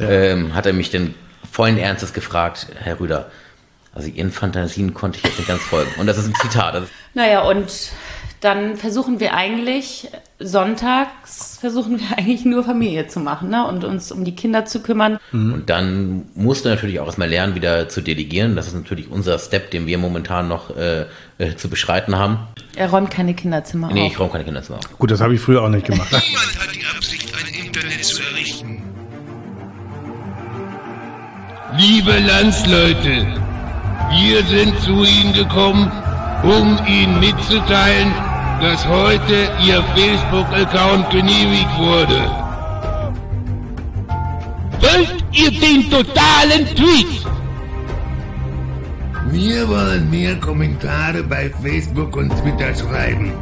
hat er mich dann vollen Ernstes gefragt, Herr Rüder, also Ihren Fantasien konnte ich jetzt nicht ganz folgen. Und das ist ein Zitat. Naja, und dann versuchen wir eigentlich, sonntags nur Familie zu machen, ne? Und uns um die Kinder zu kümmern. Und dann musst du natürlich auch erstmal lernen, wieder zu delegieren. Das ist natürlich unser Step, den wir momentan noch zu beschreiten haben. Er räumt keine Kinderzimmer auf. Nee, ich räume keine Kinderzimmer auf. Gut, das habe ich früher auch nicht gemacht. Niemand hat die Absicht, ein Internet zu errichten. Liebe Landsleute, wir sind zu Ihnen gekommen, um Ihnen mitzuteilen, dass heute Ihr Facebook-Account genehmigt wurde. Wollt ihr den totalen Tweet? Wir wollen mehr Kommentare bei Facebook und Twitter schreiben.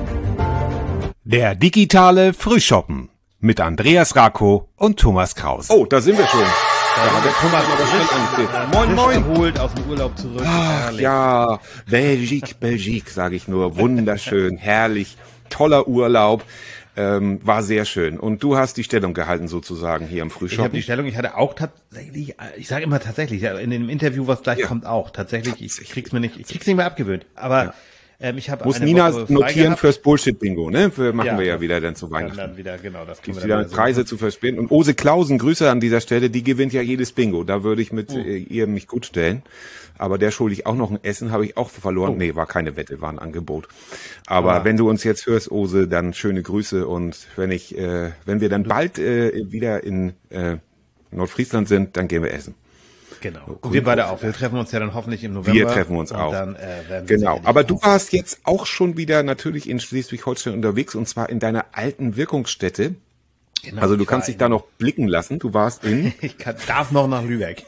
Der digitale Frühschoppen mit Andreas Rako und Thomas Kraus. Oh, da sind wir schon. Da hat der Thomas aber schon angetreten. Moin, moin. Erholt aus dem Urlaub zurück. Ach, ja, Belgique, sage ich nur. Wunderschön, herrlich, toller Urlaub. War sehr schön. Und du hast die Stellung gehalten sozusagen hier im Ich Frühschoppen. habe die Stellung, ich hatte auch tatsächlich, ich sage immer tatsächlich, in dem Interview, was gleich kommt, auch tatsächlich, ich krieg's nicht mehr abgewöhnt. Aber ich habe Muss Nina notieren fürs Bullshit-Bingo, ne? Machen wir ja wieder dann zu Weihnachten. Dann wieder, genau, das Gibt's wieder Preise zu verspielen. Und Ose Klausen, Grüße an dieser Stelle, die gewinnt ja jedes Bingo. Da würde ich mit ihr mich gut stellen. Aber der schulde ich auch noch ein Essen, habe ich auch verloren. Nee, war keine Wette, war ein Angebot. Aber wenn du uns jetzt hörst, Ose, dann schöne Grüße. Und wenn wir dann bald wieder in Nordfriesland sind, dann gehen wir essen. Genau. Und wir beide auch. Wir treffen uns ja dann hoffentlich im November. Wir treffen uns auch. Dann, genau. Aber du warst jetzt auch schon wieder natürlich in Schleswig-Holstein unterwegs und zwar in deiner alten Wirkungsstätte. Genau, Also du kannst dich da noch blicken lassen. Du warst in... darf noch nach Lübeck.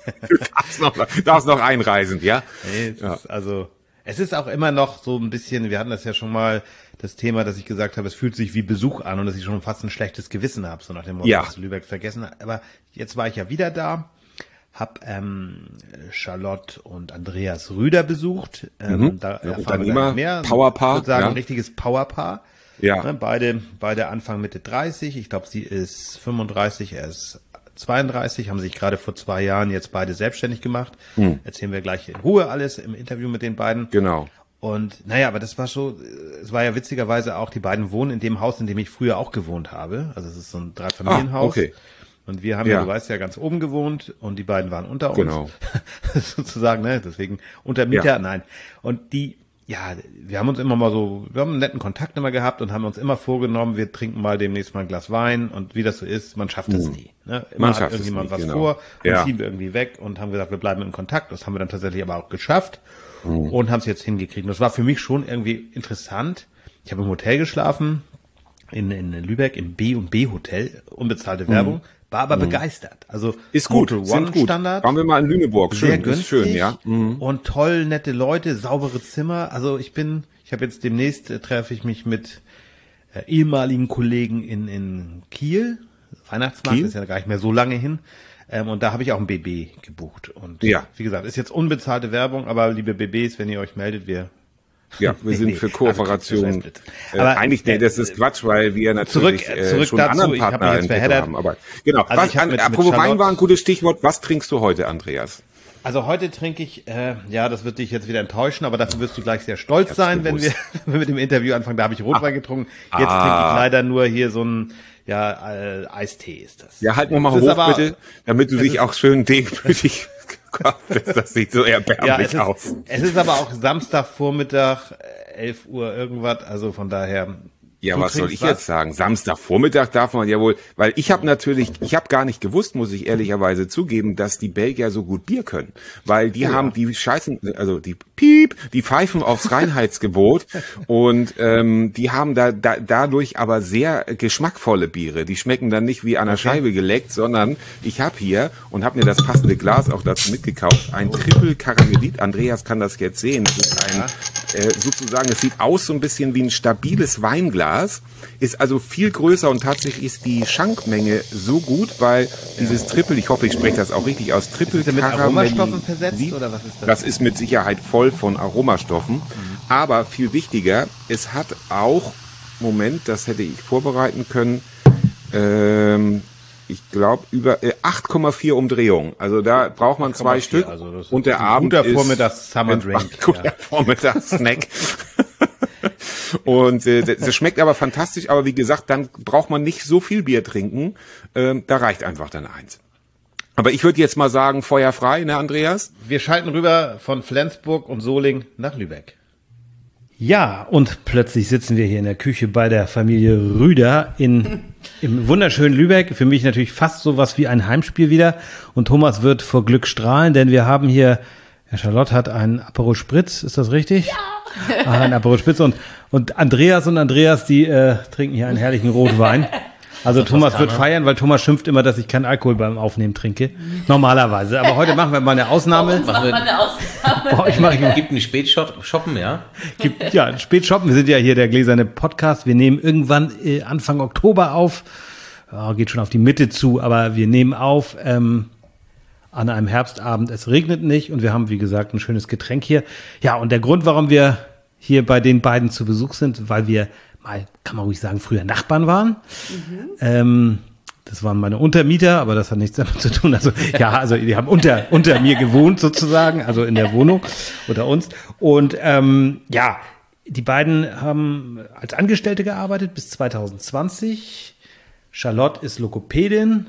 Du darfst noch einreisen, ja? Nee, es ist auch immer noch so ein bisschen, wir hatten das ja schon mal, das Thema, dass ich gesagt habe, es fühlt sich wie Besuch an und dass ich schon fast ein schlechtes Gewissen habe, so nach dem Motto, dass Lübeck vergessen hat. Aber jetzt war ich ja wieder da, hab Charlotte und Andreas Rüder besucht. Da erfahren wir mehr. Powerpaar. Ich würde sagen, ein richtiges Powerpaar. Ja. Ne, beide Anfang Mitte 30. Ich glaube, sie ist 35, er ist 32, haben sich gerade vor 2 Jahren jetzt beide selbstständig gemacht. Erzählen wir gleich in Ruhe alles im Interview mit den beiden. Genau. Und naja, aber das war so, es war ja witzigerweise auch, die beiden wohnen in dem Haus, in dem ich früher auch gewohnt habe. Also es ist so ein Dreifamilienhaus. Okay. Und wir haben ja, du weißt ja, ganz oben gewohnt und die beiden waren unter uns. Genau. Sozusagen, ne? Deswegen unter Mieter, nein. Und wir haben uns immer mal so, wir haben einen netten Kontakt immer gehabt und haben uns immer vorgenommen, wir trinken mal demnächst mal ein Glas Wein und wie das so ist, man schafft es nie. Ne? Immer hat irgendjemand was vor, dann ziehen wir irgendwie weg und haben gesagt, wir bleiben in Kontakt. Das haben wir dann tatsächlich aber auch geschafft und haben es jetzt hingekriegt. Und das war für mich schon irgendwie interessant. Ich habe im Hotel geschlafen, in Lübeck, im B&B Hotel, unbezahlte Werbung. War aber begeistert. Also ist gut, Motel One Standard. Waren wir mal in Lüneburg. Sehr schön, günstig, ist schön, ja. Und toll, nette Leute, saubere Zimmer. Also ich habe jetzt demnächst treffe ich mich mit ehemaligen Kollegen in Kiel. Weihnachtsmarkt ist ja gar nicht mehr so lange hin. Und da habe ich auch ein BB gebucht. Und wie gesagt, ist jetzt unbezahlte Werbung, aber liebe BBs, wenn ihr euch meldet, wir sind für Kooperationen. Aber eigentlich, das ist Quatsch, weil wir natürlich zurück schon dazu, anderen Partner jetzt verheddert. haben. Aber genau. Also Apropos Wein war ein gutes Stichwort. Was trinkst du heute, Andreas? Also heute trinke ich, das wird dich jetzt wieder enttäuschen, aber dafür wirst du gleich sehr stolz sein, wenn wir mit dem Interview anfangen. Da habe ich Rotwein getrunken. Jetzt trinke ich leider nur hier so ein Eistee ist das. Ja, halt nochmal hoch bitte, damit du dich auch schön demütig. Das sieht so erbärmlich aus. Es ist aber auch Samstagvormittag, 11 Uhr irgendwas, also von daher. Ja, was soll ich jetzt sagen? Samstagvormittag darf man ja wohl, weil ich habe gar nicht gewusst, muss ich ehrlicherweise zugeben, dass die Belgier so gut Bier können, weil die haben die die pfeifen aufs Reinheitsgebot und die haben dadurch aber sehr geschmackvolle Biere. Die schmecken dann nicht wie an der Scheibe geleckt, sondern ich habe hier und habe mir das passende Glas auch dazu mitgekauft, ein Triple Karamellit. Andreas kann das jetzt sehen. Das ist sozusagen, es sieht aus so ein bisschen wie ein stabiles Weinglas. Ist also viel größer und tatsächlich ist die Schankmenge so gut, weil dieses Triple, ich hoffe, ich spreche das auch richtig aus, Triple ist mit Aromastoffen versetzt oder was ist das? Das ist mit Sicherheit voll von Aromastoffen, aber viel wichtiger, es hat auch, Moment, das hätte ich vorbereiten können, ich glaube, über 8,4 Umdrehungen. Also da braucht man 2 Stück. Also das und der Abend guter Vormittags-Summer-Drink. Guter Vormittags-Snack. Und das schmeckt aber fantastisch. Aber wie gesagt, dann braucht man nicht so viel Bier trinken. Da reicht einfach dann 1. Aber ich würde jetzt mal sagen, Feuer frei, ne, Andreas? Wir schalten rüber von Flensburg und Soling nach Lübeck. Ja, und plötzlich sitzen wir hier in der Küche bei der Familie Rüder im wunderschönen Lübeck. Für mich natürlich fast sowas wie ein Heimspiel wieder. Und Thomas wird vor Glück strahlen, denn wir haben hier, Charlotte hat einen Aperol Spritz, ist das richtig? Ja. Ein Aperol Spritz und Andreas, die trinken hier einen herrlichen Rotwein. Also Thomas wird feiern, weil Thomas schimpft immer, dass ich keinen Alkohol beim Aufnehmen trinke. Normalerweise. Aber heute machen wir mal eine Ausnahme. Gibt einen Spätshoppen, ja? Ja, einen Spätshoppen. Wir sind ja hier der gläserne Podcast. Wir nehmen irgendwann Anfang Oktober auf. Ja, geht schon auf die Mitte zu, aber wir nehmen auf an einem Herbstabend. Es regnet nicht und wir haben, wie gesagt, ein schönes Getränk hier. Ja, und der Grund, warum wir hier bei den beiden zu Besuch sind, weil wir mal, kann man ruhig sagen, früher Nachbarn waren. Das waren meine Untermieter, aber das hat nichts damit zu tun. Also die haben unter mir gewohnt sozusagen, also in der Wohnung unter uns. Und die beiden haben als Angestellte gearbeitet bis 2020. Charlotte ist Logopädin.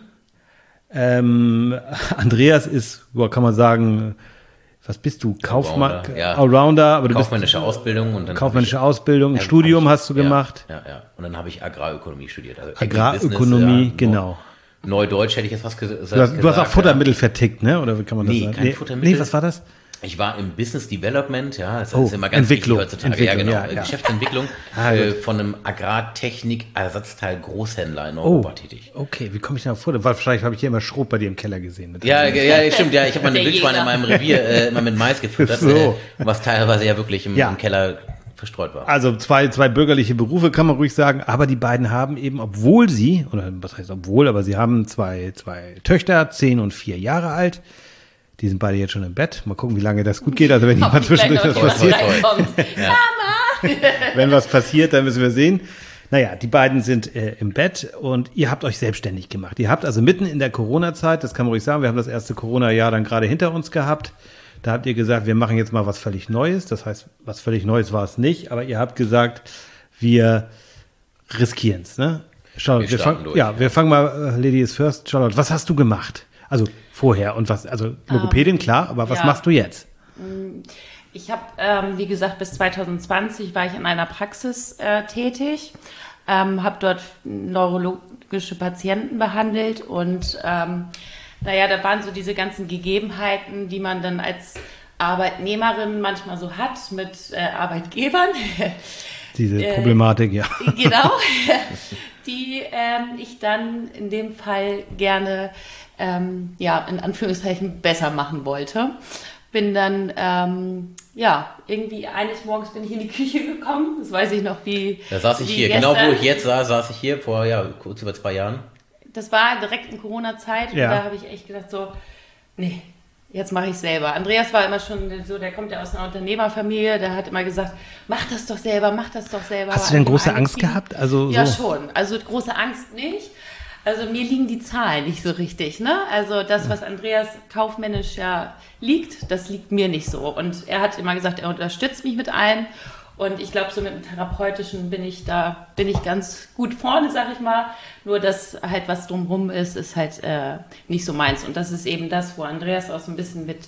Andreas ist, kann man sagen, was bist du? Kaufmann, Allrounder, aber du kaufmännische Ausbildung und dann kaufmännische Ausbildung, ein Studium hast du gemacht. Ja. Und dann habe ich Agrarökonomie studiert. Also Agrarökonomie, genau. Neudeutsch hätte ich jetzt was gesagt. Du hast auch Futtermittel vertickt, ne? Oder wie kann man das sagen? Kein Futtermittel. Nee, was war das? Ich war im Business Development, ja, das ist immer ganz Entwicklung, wichtig heutzutage. Entwicklung, Ja, genau. Geschäftsentwicklung von einem Agrartechnik-Ersatzteil Großhändler in Europa tätig. Okay, wie komme ich da vor? Weil wahrscheinlich habe ich hier immer Schrot bei dir im Keller gesehen. Ja, stimmt, ja. Ich habe meine Wildschweine in meinem Revier immer mit Mais gefüttert, was teilweise ja wirklich im Keller verstreut war. Also zwei bürgerliche Berufe, kann man ruhig sagen, aber die beiden haben eben, aber sie haben zwei Töchter, 10 und 4 Jahre alt. Die sind beide jetzt schon im Bett. Mal gucken, wie lange das gut geht. Also wenn jemand zwischendurch was passiert. Mama! Wenn was passiert, dann müssen wir sehen. Naja, die beiden sind im Bett und ihr habt euch selbstständig gemacht. Ihr habt also mitten in der Corona-Zeit, das kann man ruhig sagen, wir haben das erste Corona-Jahr dann gerade hinter uns gehabt. Da habt ihr gesagt, wir machen jetzt mal was völlig Neues. Das heißt, was völlig Neues war es nicht. Aber ihr habt gesagt, wir riskieren es. Ne? Charlotte, wir fangen mal, Ladies first. Charlotte, was hast du gemacht? Also vorher und was, also Logopädin, klar, aber was machst du jetzt? Ich habe, wie gesagt, bis 2020 war ich in einer Praxis tätig, habe dort neurologische Patienten behandelt und da waren so diese ganzen Gegebenheiten, die man dann als Arbeitnehmerin manchmal so hat mit Arbeitgebern. Diese Problematik, ja. Genau, die ich dann in dem Fall gerne in Anführungszeichen besser machen wollte. Bin dann, irgendwie eines Morgens bin ich in die Küche gekommen. Das weiß ich noch, wie. Da saß ich hier, gestern. Genau wo ich jetzt saß ich hier vor, kurz über 2 Jahren. Das war direkt in Corona-Zeit und da habe ich echt gedacht so, nee, jetzt mache ich selber. Andreas war immer schon so, der kommt ja aus einer Unternehmerfamilie, der hat immer gesagt, mach das doch selber. Hast du denn große Angst gehabt? Ja, schon. Also große Angst nicht. Also mir liegen die Zahlen nicht so richtig, ne? Also das, was Andreas kaufmännisch liegt, das liegt mir nicht so. Und er hat immer gesagt, er unterstützt mich mit allem. Und ich glaube, so mit dem Therapeutischen bin ich ganz gut vorne, sag ich mal. Nur das halt, was drumherum ist halt nicht so meins. Und das ist eben das, wo Andreas auch so ein bisschen mit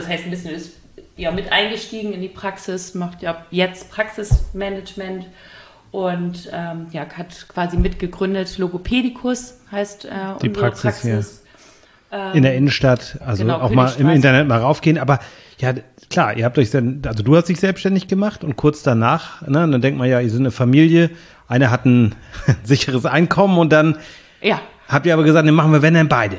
eingestiegen in die Praxis, macht ja jetzt Praxismanagement. Und hat quasi mitgegründet, Logopädicus heißt die unsere Praxis. In der Innenstadt, also genau, auch mal im Internet mal raufgehen. Aber ja, klar, ihr habt euch dann, also du hast dich selbstständig gemacht und kurz danach, ne, dann denkt man ja, ihr seid eine Familie, einer hat ein sicheres Einkommen und dann habt ihr aber gesagt, ne, machen wir wenn denn beide.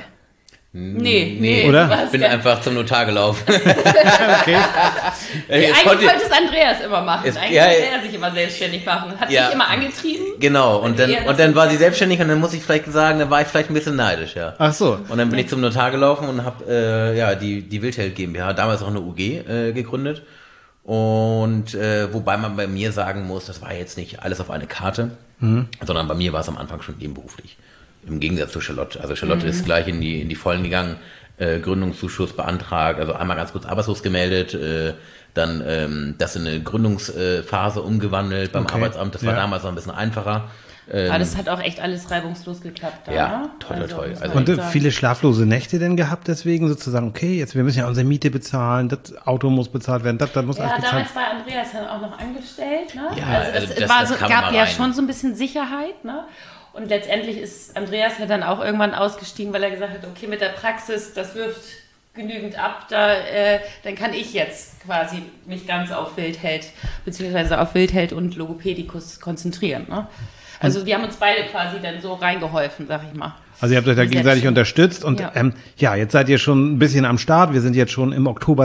Nee, oder? Ich bin einfach zum Notar gelaufen. Okay. Eigentlich wollte es Andreas immer machen. Eigentlich wollte er sich immer selbstständig machen. Hat mich immer angetrieben. Genau, und dann war sie selbstständig und dann muss ich vielleicht sagen, da war ich vielleicht ein bisschen neidisch, ja. Ach so. Und dann bin ich zum Notar gelaufen und habe die Wildheld GmbH, damals auch eine UG, gegründet. Und wobei man bei mir sagen muss, das war jetzt nicht alles auf eine Karte, sondern bei mir war es am Anfang schon nebenberuflich. im Gegensatz zu Charlotte. Also Charlotte ist gleich in die Vollen gegangen, Gründungszuschuss beantragt, also einmal ganz kurz arbeitslos gemeldet, dann das in eine Gründungsphase umgewandelt beim Arbeitsamt. Das war damals noch ein bisschen einfacher. Aber das hat auch echt alles reibungslos geklappt. Da, ja, ne? toll. Also und viele schlaflose Nächte denn gehabt deswegen sozusagen, okay, jetzt wir müssen ja unsere Miete bezahlen, das Auto muss bezahlt werden, das muss alles bezahlt werden. Damals war Andreas dann auch noch angestellt. Ne? Ja, also das gab ja schon so ein bisschen Sicherheit. Ne? Und letztendlich ist Andreas ja dann auch irgendwann ausgestiegen, weil er gesagt hat, okay, mit der Praxis, das wirft genügend ab, dann kann ich jetzt quasi mich ganz auf Wildheld, beziehungsweise auf Wildheld und Logopädikus konzentrieren. Ne? Also wir haben uns beide quasi dann so reingeholfen, sag ich mal. Also ihr habt euch da gegenseitig unterstützt und jetzt seid ihr schon ein bisschen am Start. Wir sind jetzt schon im Oktober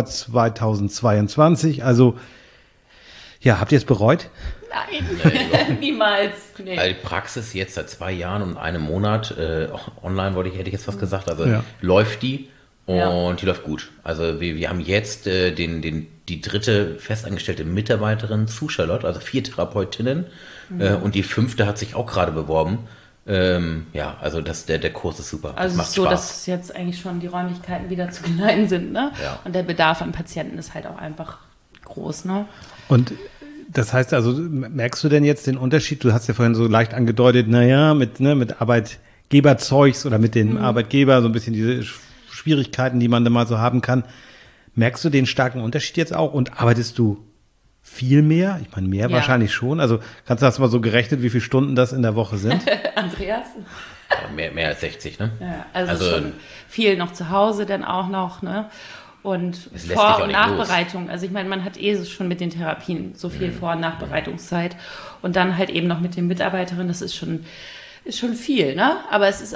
2022. Also habt ihr es bereut? Nein, niemals. Nee. Also die Praxis jetzt seit 2 Jahren und einem Monat, auch online hätte ich jetzt was gesagt, also läuft die und die läuft gut. Also wir haben jetzt die dritte festangestellte Mitarbeiterin zu Charlotte, also 4 Therapeutinnen und die 5. hat sich auch gerade beworben. Also der Kurs ist super. Also das macht so, Spaß. dass jetzt eigentlich schon die Räumlichkeiten wieder zu klein sind, ne? Ja. Und der Bedarf an Patienten ist halt auch einfach groß, ne? Und das heißt also, merkst du denn jetzt den Unterschied? Du hast ja vorhin so leicht angedeutet, mit Arbeitgeberzeugs oder mit dem Arbeitgeber so ein bisschen diese Schwierigkeiten, die man da mal so haben kann. Merkst du den starken Unterschied jetzt auch und arbeitest du viel mehr? Ich meine, mehr wahrscheinlich schon. Also hast du mal so gerechnet, wie viele Stunden das in der Woche sind? Andreas? Ja, mehr als 60, ne? Ja, also schon viel noch zu Hause dann auch noch, ne? Und Vor- Vor- und Nachbereitung. Also ich meine, man hat schon mit den Therapien so viel Vor- und Nachbereitungszeit. Und dann halt eben noch mit den Mitarbeiterinnen, das ist schon viel, ne? Aber es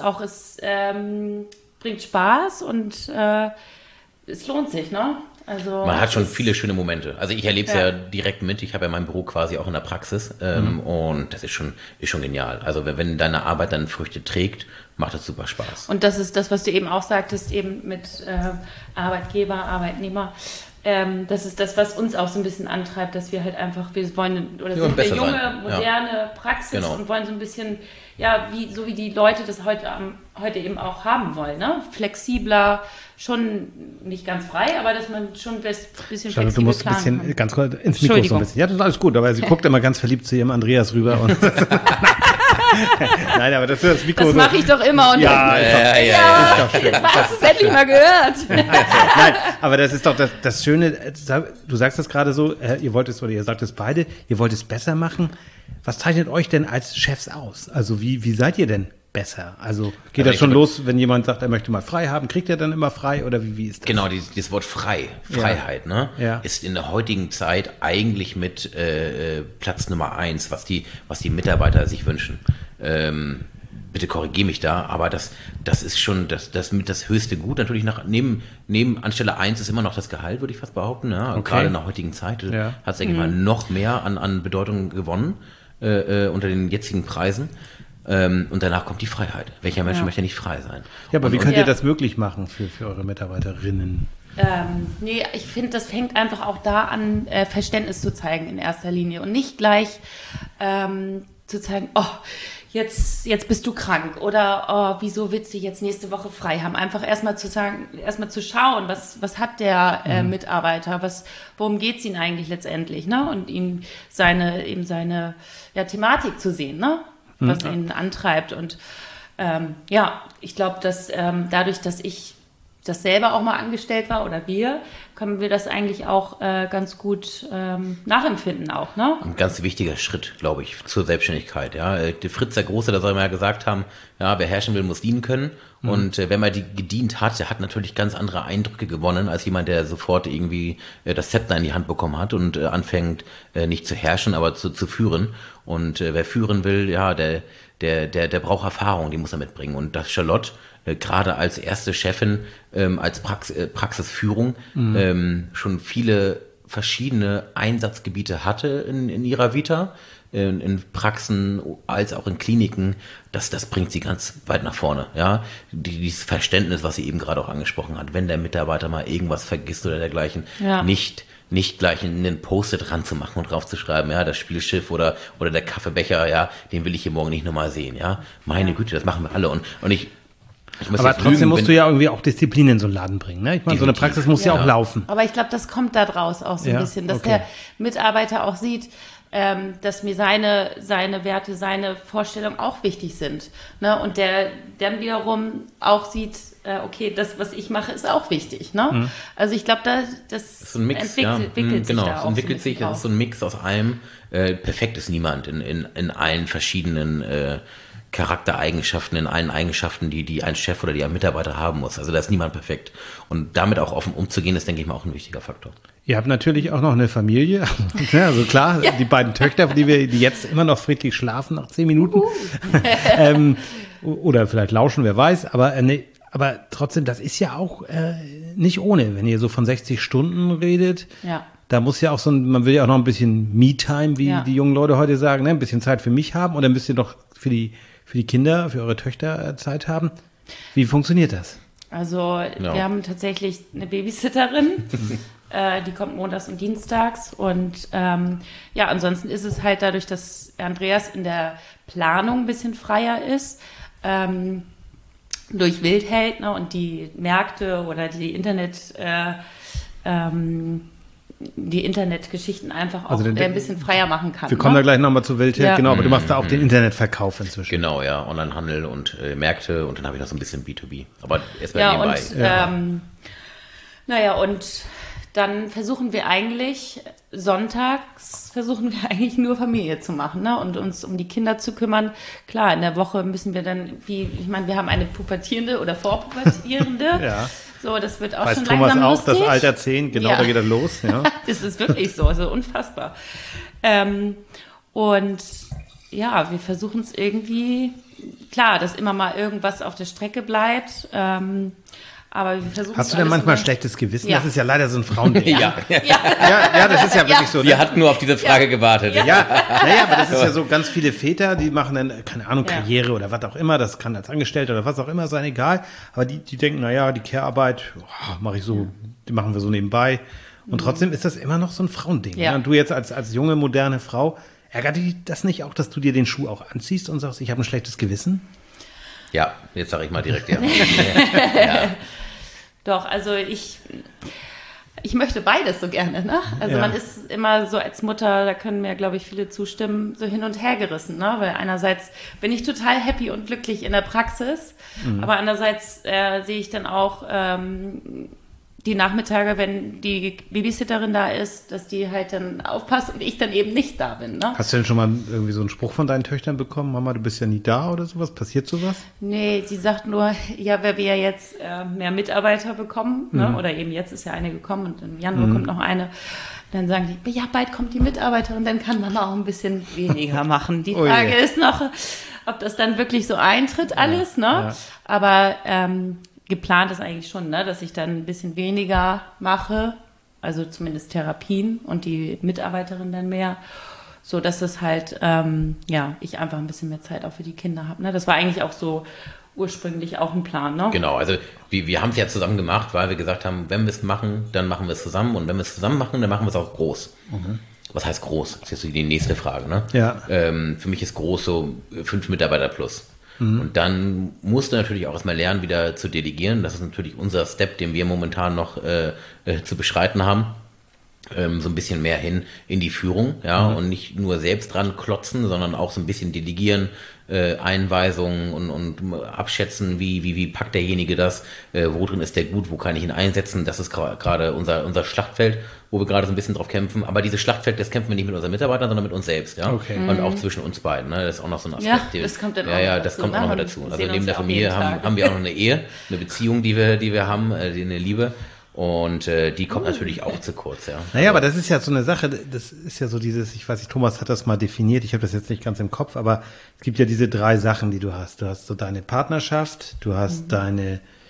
bringt Spaß und es lohnt sich, ne? Also man hat schon viele schöne Momente. Also ich erlebe es ja direkt mit. Ich habe ja mein Büro quasi auch in der Praxis und das ist schon genial. Also wenn deine Arbeit dann Früchte trägt, macht das super Spaß. Und das ist das, was du eben auch sagtest, eben mit Arbeitgeber, Arbeitnehmer. Das ist das, was uns auch so ein bisschen antreibt, dass wir halt einfach, wir wollen, oder sind eine junge, moderne Praxis und wollen so ein bisschen, wie die Leute das heute eben auch haben wollen, ne? Flexibler, schon nicht ganz frei, aber dass man schon ein bisschen flexibel du musst ein bisschen ganz kurz ins Mikro so ein bisschen. Ja, das ist alles gut, aber sie guckt immer ganz verliebt zu ihrem Andreas rüber und nein, aber das ist das Mikro. Das mache ich doch immer. Und ist doch schön. Jetzt hast du es endlich mal gehört. Nein, aber das ist doch das Schöne. Du sagst das gerade so, ihr sagt es beide, ihr wollt es besser machen. Was zeichnet euch denn als Chefs aus? Also wie seid ihr denn besser? Also geht das schon los, wenn jemand sagt, er möchte mal frei haben, kriegt er dann immer frei oder wie ist das? Genau, dieses Wort Freiheit, ne? Ist in der heutigen Zeit eigentlich mit Platz Nummer 1, was die Mitarbeiter sich wünschen. Bitte korrigiere mich da, aber das ist schon das mit das höchste Gut. Natürlich neben anstelle 1 ist immer noch das Gehalt, würde ich fast behaupten. Ja? Okay. Gerade in der heutigen Zeit hat es, denke ich mal, noch mehr an Bedeutung gewonnen unter den jetzigen Preisen. Und danach kommt die Freiheit. Welcher Mensch möchte nicht frei sein? Ja, aber wie könnt ihr das möglich machen für eure Mitarbeiterinnen? Ich finde, das fängt einfach auch da an, Verständnis zu zeigen in erster Linie und nicht gleich zu zeigen, jetzt bist du krank oder wieso willst du jetzt nächste Woche frei haben? Einfach erstmal zu schauen, was hat der Mitarbeiter, worum geht es ihm eigentlich letztendlich, ne? Und ihm seine Thematik zu sehen, ne? Was ihn antreibt. Und ich glaube, dass dadurch, dass ich das selber auch mal angestellt war oder können wir das eigentlich auch ganz gut nachempfinden auch, ne? Ein ganz wichtiger Schritt, glaube ich, zur Selbstständigkeit, ja. Der Fritz der Große, da soll man ja gesagt haben, ja, wer herrschen will, muss dienen können. Und wenn man die gedient hat, der hat natürlich ganz andere Eindrücke gewonnen, als jemand, der sofort irgendwie das Zepter in die Hand bekommen hat und anfängt, nicht zu herrschen, aber zu führen. Und wer führen will, ja, der braucht Erfahrung, die muss er mitbringen. Und das Charlotte, gerade als erste Chefin, als Praxisführung, schon viele verschiedene Einsatzgebiete hatte in ihrer Vita, in Praxen als auch in Kliniken, das bringt sie ganz weit nach vorne. Ja, dieses Verständnis, was sie eben gerade auch angesprochen hat, wenn der Mitarbeiter mal irgendwas vergisst oder dergleichen, nicht gleich einen Post-it ranzumachen und draufzuschreiben, ja, das Spielschiff oder der Kaffeebecher, ja, den will ich hier morgen nicht nochmal sehen, ja. Meine Güte, das machen wir alle. Und ich muss aber trotzdem musst du ja irgendwie auch Disziplin in so einen Laden bringen, ne? Ich meine, so eine Praxis muss ja auch laufen. Aber ich glaube, das kommt da draus auch so ein bisschen, dass der Mitarbeiter auch sieht, dass mir seine Werte, seine Vorstellungen auch wichtig sind. Ne? Und der dann wiederum auch sieht, okay, das, was ich mache, ist auch wichtig. Ne? Also ich glaube, das ist ein Mix, entwickelt sich da es auch entwickelt sich, das ist so ein Mix aus allem. Perfekt ist niemand in allen verschiedenen Charaktereigenschaften, in allen Eigenschaften, die ein Chef oder die ein Mitarbeiter haben muss. Also da ist niemand perfekt. Und damit auch offen umzugehen, ist, denke ich mal, auch ein wichtiger Faktor. Ihr habt natürlich auch noch eine Familie. Also klar, die beiden Töchter, die jetzt immer noch friedlich schlafen nach 10 Minuten. Oder vielleicht lauschen, wer weiß. Aber trotzdem, das ist ja auch nicht ohne, wenn ihr so von 60 Stunden redet. Ja. Da muss ja auch man will ja auch noch ein bisschen Me-Time, wie die jungen Leute heute sagen, ne? Ein bisschen Zeit für mich haben und dann müsst ihr noch für die Kinder, für eure Töchter Zeit haben. Wie funktioniert das? Also wir haben tatsächlich eine Babysitterin, die kommt montags und dienstags und ansonsten ist es halt dadurch, dass Andreas in der Planung ein bisschen freier ist, durch Wildheld, ne, und die Märkte oder die Internetgeschichten einfach auch ein bisschen freier machen kann. Wir kommen da gleich nochmal zu Wildheld, genau, aber du machst da auch den Internetverkauf inzwischen. Genau, ja, Onlinehandel und Märkte und dann habe ich noch so ein bisschen B2B. Aber erstmal nebenbei. Und dann versuchen wir eigentlich, sonntags nur Familie zu machen, ne? Und uns um die Kinder zu kümmern. Klar, in der Woche müssen wir dann, wir haben eine pubertierende oder vorpubertierende. Ja. So, das wird auch weiß schon Thomas langsam auch, lustig. das Alter 10, genau, da geht das los. Ja. Das ist wirklich so, also unfassbar. Und ja, wir versuchen es irgendwie, klar, dass immer mal irgendwas auf der Strecke bleibt, aber wir versuchen. Hast du denn manchmal schlechtes Gewissen? Ja. Das ist ja leider so ein Frauending. Ja, das ist ja wirklich so. Wir hatten nur auf diese Frage gewartet. Ja, aber das ist ja so, ganz viele Väter, die machen dann, keine Ahnung, Karriere oder was auch immer, das kann als Angestellter oder was auch immer sein, egal, aber die denken, die Care-Arbeit, mache ich so, die machen wir so nebenbei und trotzdem ist das immer noch so ein Frauending. Ja. Und du jetzt als junge, moderne Frau, ärgert dich das nicht auch, dass du dir den Schuh auch anziehst und sagst, ich habe ein schlechtes Gewissen? Ja, jetzt sage ich mal direkt ja. Doch, also ich möchte beides so gerne, ne? Also man ist immer so als Mutter, da können mir, glaube ich, viele zustimmen, so hin und her gerissen, ne? Weil einerseits bin ich total happy und glücklich in der Praxis, aber andererseits sehe ich dann auch die Nachmittage, wenn die Babysitterin da ist, dass die halt dann aufpasst und ich dann eben nicht da bin. Ne? Hast du denn schon mal irgendwie so einen Spruch von deinen Töchtern bekommen? Mama, du bist ja nie da oder sowas? Passiert sowas? Nee, sie sagt nur, weil wir ja jetzt mehr Mitarbeiter bekommen, ne? Oder eben jetzt ist ja eine gekommen und im Januar kommt noch eine. Dann sagen die, ja, bald kommt die Mitarbeiterin, dann kann Mama auch ein bisschen weniger machen. Die Frage ist noch, ob das dann wirklich so eintritt alles, ne? Ja. Aber geplant ist eigentlich schon, ne, dass ich dann ein bisschen weniger mache, also zumindest Therapien und die Mitarbeiterin dann mehr, so dass es halt, ich einfach ein bisschen mehr Zeit auch für die Kinder habe. Ne? Das war eigentlich auch so ursprünglich auch ein Plan, ne? Genau, also wir haben es ja zusammen gemacht, weil wir gesagt haben, wenn wir es machen, dann machen wir es zusammen und wenn wir es zusammen machen, dann machen wir es auch groß. Was heißt groß? Das ist jetzt so die nächste Frage, ne? Ja. Für mich ist groß so 5 Mitarbeiter plus. Und dann musst du natürlich auch erstmal lernen, wieder zu delegieren. Das ist natürlich unser Step, den wir momentan noch zu beschreiten haben. So ein bisschen mehr hin in die Führung, und nicht nur selbst dran klotzen, sondern auch so ein bisschen delegieren, Einweisungen und abschätzen, wie packt derjenige das, wo drin ist der gut, wo kann ich ihn einsetzen. Das ist gerade unser Schlachtfeld, wo wir gerade so ein bisschen drauf kämpfen. Aber dieses Schlachtfeld, das kämpfen wir nicht mit unseren Mitarbeitern, sondern mit uns selbst, Okay. Und auch zwischen uns beiden. Ne? Das ist auch noch so ein Aspekt. Ja, das kommt dann das kommt auch noch mit dazu. Also neben der Familie haben wir auch noch eine Ehe, eine Beziehung, die wir haben, eine Liebe. Und die kommt natürlich auch zu kurz, ja. Naja, aber das ist ja so eine Sache, das ist ja so dieses, ich weiß nicht, Thomas hat das mal definiert, ich habe das jetzt nicht ganz im Kopf, aber es gibt ja diese 3 Sachen, die du hast. Du hast so deine Partnerschaft, du hast deine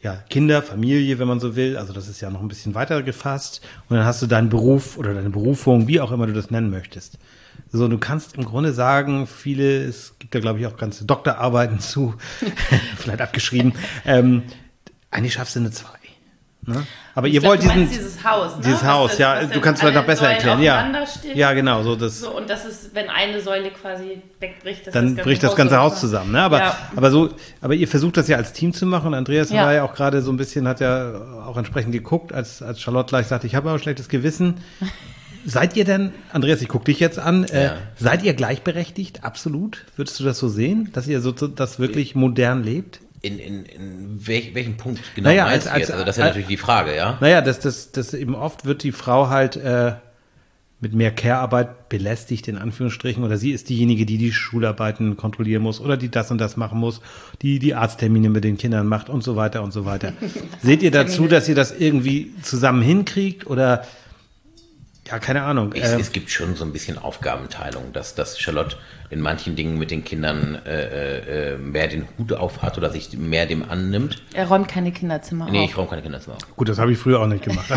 Kinder, Familie, wenn man so will. Also das ist ja noch ein bisschen weiter gefasst. Und dann hast du deinen Beruf oder deine Berufung, wie auch immer du das nennen möchtest. So, du kannst im Grunde sagen, es gibt da glaube ich auch ganze Doktorarbeiten zu, vielleicht abgeschrieben. Eigentlich schaffst du eine 2. Ne? Aber ihr wollt dieses Haus, ne? Dieses Haus, du kannst vielleicht noch besser erklären. Ja, genau. So, und das ist, wenn eine Säule quasi wegbricht, dann bricht das ganze Haus zusammen. Ne? Aber ihr versucht das ja als Team zu machen. Und Andreas war ja auch gerade so ein bisschen, hat ja auch entsprechend geguckt, als Charlotte gleich sagte, ich habe aber ein schlechtes Gewissen. Seid ihr denn, Andreas, ich gucke dich jetzt an, seid ihr gleichberechtigt? Absolut? Würdest du das so sehen, dass ihr so das wirklich modern lebt? In welchem Punkt genau meinst du jetzt? Also das ist ja natürlich die Frage, ja? Naja, das eben oft wird die Frau halt mit mehr Care-Arbeit belästigt, in Anführungsstrichen, oder sie ist diejenige, die Schularbeiten kontrollieren muss oder die das und das machen muss, die Arzttermine mit den Kindern macht und so weiter und so weiter. Seht ihr dazu, dass ihr das irgendwie zusammen hinkriegt oder... Ja, keine Ahnung. Es gibt schon so ein bisschen Aufgabenteilung, dass Charlotte in manchen Dingen mit den Kindern mehr den Hut auf hat oder sich mehr dem annimmt. Er räumt keine Kinderzimmer auf. Nee, ich räume keine Kinderzimmer auf. Gut, das habe ich früher auch nicht gemacht. Du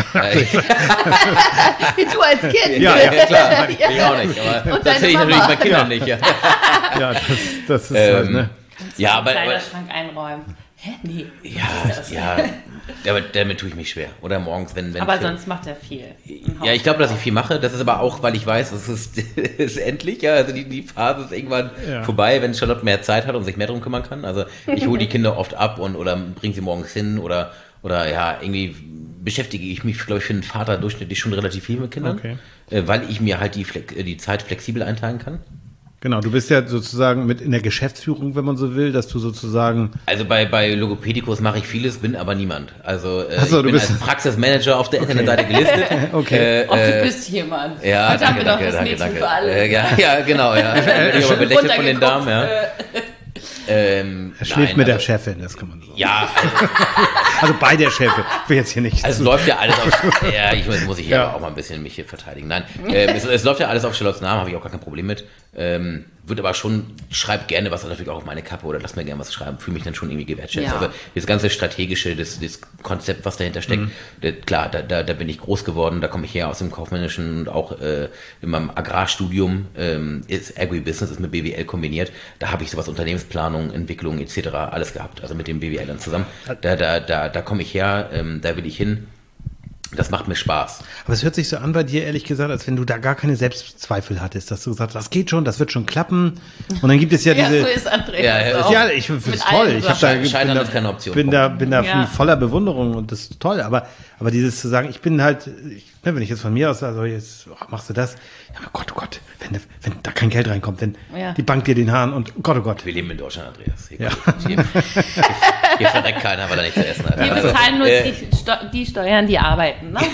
als Kind. Ja, klar. Ich auch nicht. Aber das sehe ich natürlich bei Kindern nicht. Ja, das ist halt, ne? Ja, aber Kleiderschrank einräumen. Hä? Nee. Ja, aber damit tue ich mich schwer. Oder morgens, wenn aber sonst macht er viel. Ja, ich glaube, dass ich viel mache. Das ist aber auch, weil ich weiß, es ist endlich. Ja, also die Phase ist irgendwann vorbei, wenn Charlotte mehr Zeit hat und sich mehr drum kümmern kann. Also ich hole die Kinder oft ab oder bringe sie morgens hin oder irgendwie beschäftige ich mich, glaube ich, für einen Vater durchschnittlich schon relativ viel mit Kindern, weil ich mir halt die Zeit flexibel einteilen kann. Genau, du bist ja sozusagen mit in der Geschäftsführung, wenn man so will, dass du sozusagen... Also bei Logopädicus mache ich vieles, bin aber niemand. Also ich bin als Praxismanager auf der Internetseite gelistet. Du bist jemand. Ja, heute haben wir noch das Mädchen für alle. Ja, genau. Ja. Ich aber belächelt von den Damen, ja. Er schläft mit der Chefin, das kann man so. Ja. Also bei der Chefin. Ich will jetzt hier nicht. Also es läuft ja alles auf. Ja, muss ich hier aber auch mal ein bisschen mich hier verteidigen. Nein, es läuft ja alles auf Charlottes Namen, habe ich auch gar kein Problem mit. Wird aber schon, schreib gerne was natürlich auch auf meine Kappe oder lass mir gerne was schreiben, fühle mich dann schon irgendwie gewertschätzt. Ja. Also das ganze strategische, das Konzept, was dahinter steckt, klar, da bin ich groß geworden, da komme ich her aus dem Kaufmännischen und auch in meinem Agrarstudium ist Agribusiness, ist mit BWL kombiniert, da habe ich sowas Unternehmensplanung, Entwicklung etc. alles gehabt, also mit dem BWL dann zusammen. Da komme ich her, da will ich hin. Das macht mir Spaß. Aber es hört sich so an bei dir, ehrlich gesagt, als wenn du da gar keine Selbstzweifel hattest, dass du gesagt hast, das geht schon, das wird schon klappen. Und dann gibt es ja diese... Ja, so ist Andreas. Ja, ich finde es toll. Ich Scheitern ist keine Option. Bin da voller Bewunderung und das ist toll. Aber dieses zu sagen, ich bin halt, wenn ich jetzt von mir aus sage, jetzt machst du das, ja, oh Gott, wenn da kein Geld reinkommt, wenn die Bank dir den Hahn und oh Gott. Wir leben in Deutschland, Andreas. Hier verreckt keiner, weil er nichts zu essen hat. Wir bezahlen nur die Steuern, die arbeiten, ne?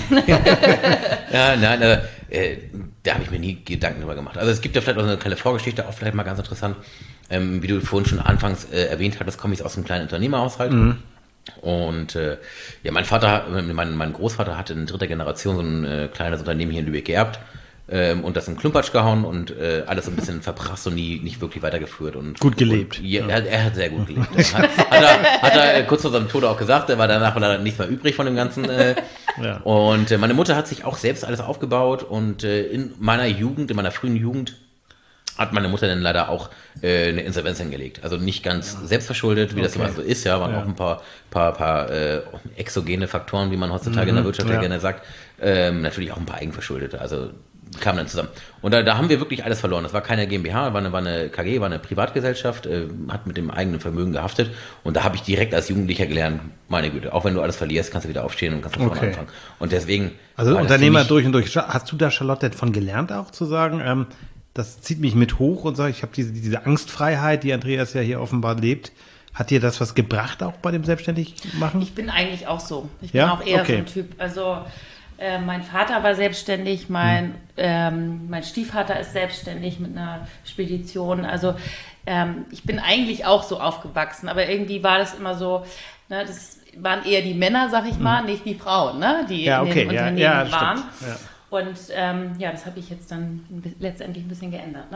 Ja, nein, da habe ich mir nie Gedanken drüber gemacht. Also es gibt ja vielleicht auch eine kleine Vorgeschichte, auch vielleicht mal ganz interessant. Wie du vorhin schon anfangs erwähnt hattest, komme ich aus einem kleinen Unternehmerhaushalt. Mhm. Und mein Großvater hatte in 3. Generation so ein kleines Unternehmen hier in Lübeck geerbt und das in Klumpatsch gehauen und alles so ein bisschen verprasst und nicht wirklich weitergeführt. Und gut gelebt. Und, er hat sehr gut gelebt. hat er kurz vor seinem Tod auch gesagt, danach war da nichts mehr übrig von dem Ganzen. Und meine Mutter hat sich auch selbst alles aufgebaut und in meiner frühen Jugend, hat meine Mutter dann leider auch eine Insolvenz hingelegt. Also nicht ganz selbstverschuldet, wie das immer so ist, waren auch ein paar exogene Faktoren, wie man heutzutage in der Wirtschaft ja gerne sagt. Natürlich auch ein paar eigenverschuldete, also kamen dann zusammen. Und da haben wir wirklich alles verloren. Das war keine GmbH, war eine KG, war eine Privatgesellschaft, hat mit dem eigenen Vermögen gehaftet. Und da habe ich direkt als Jugendlicher gelernt, meine Güte, auch wenn du alles verlierst, kannst du wieder aufstehen und kannst von vorne anfangen. Und deswegen... Also Unternehmer durch und durch. Hast du da, Charlotte, von gelernt auch zu sagen, das zieht mich mit hoch und sage, ich habe diese Angstfreiheit, die Andreas ja hier offenbar lebt. Hat dir das was gebracht auch bei dem Selbstständigmachen? Ich bin eigentlich auch so. Ich bin auch eher so ein Typ. Also mein Vater war selbstständig, mein Stiefvater ist selbstständig mit einer Spedition. Also ich bin eigentlich auch so aufgewachsen, aber irgendwie war das immer so, ne, das waren eher die Männer, sag ich mal, nicht die Frauen, ne, die in den Unternehmen waren. Ja. Und das habe ich jetzt dann letztendlich ein bisschen geändert, ne?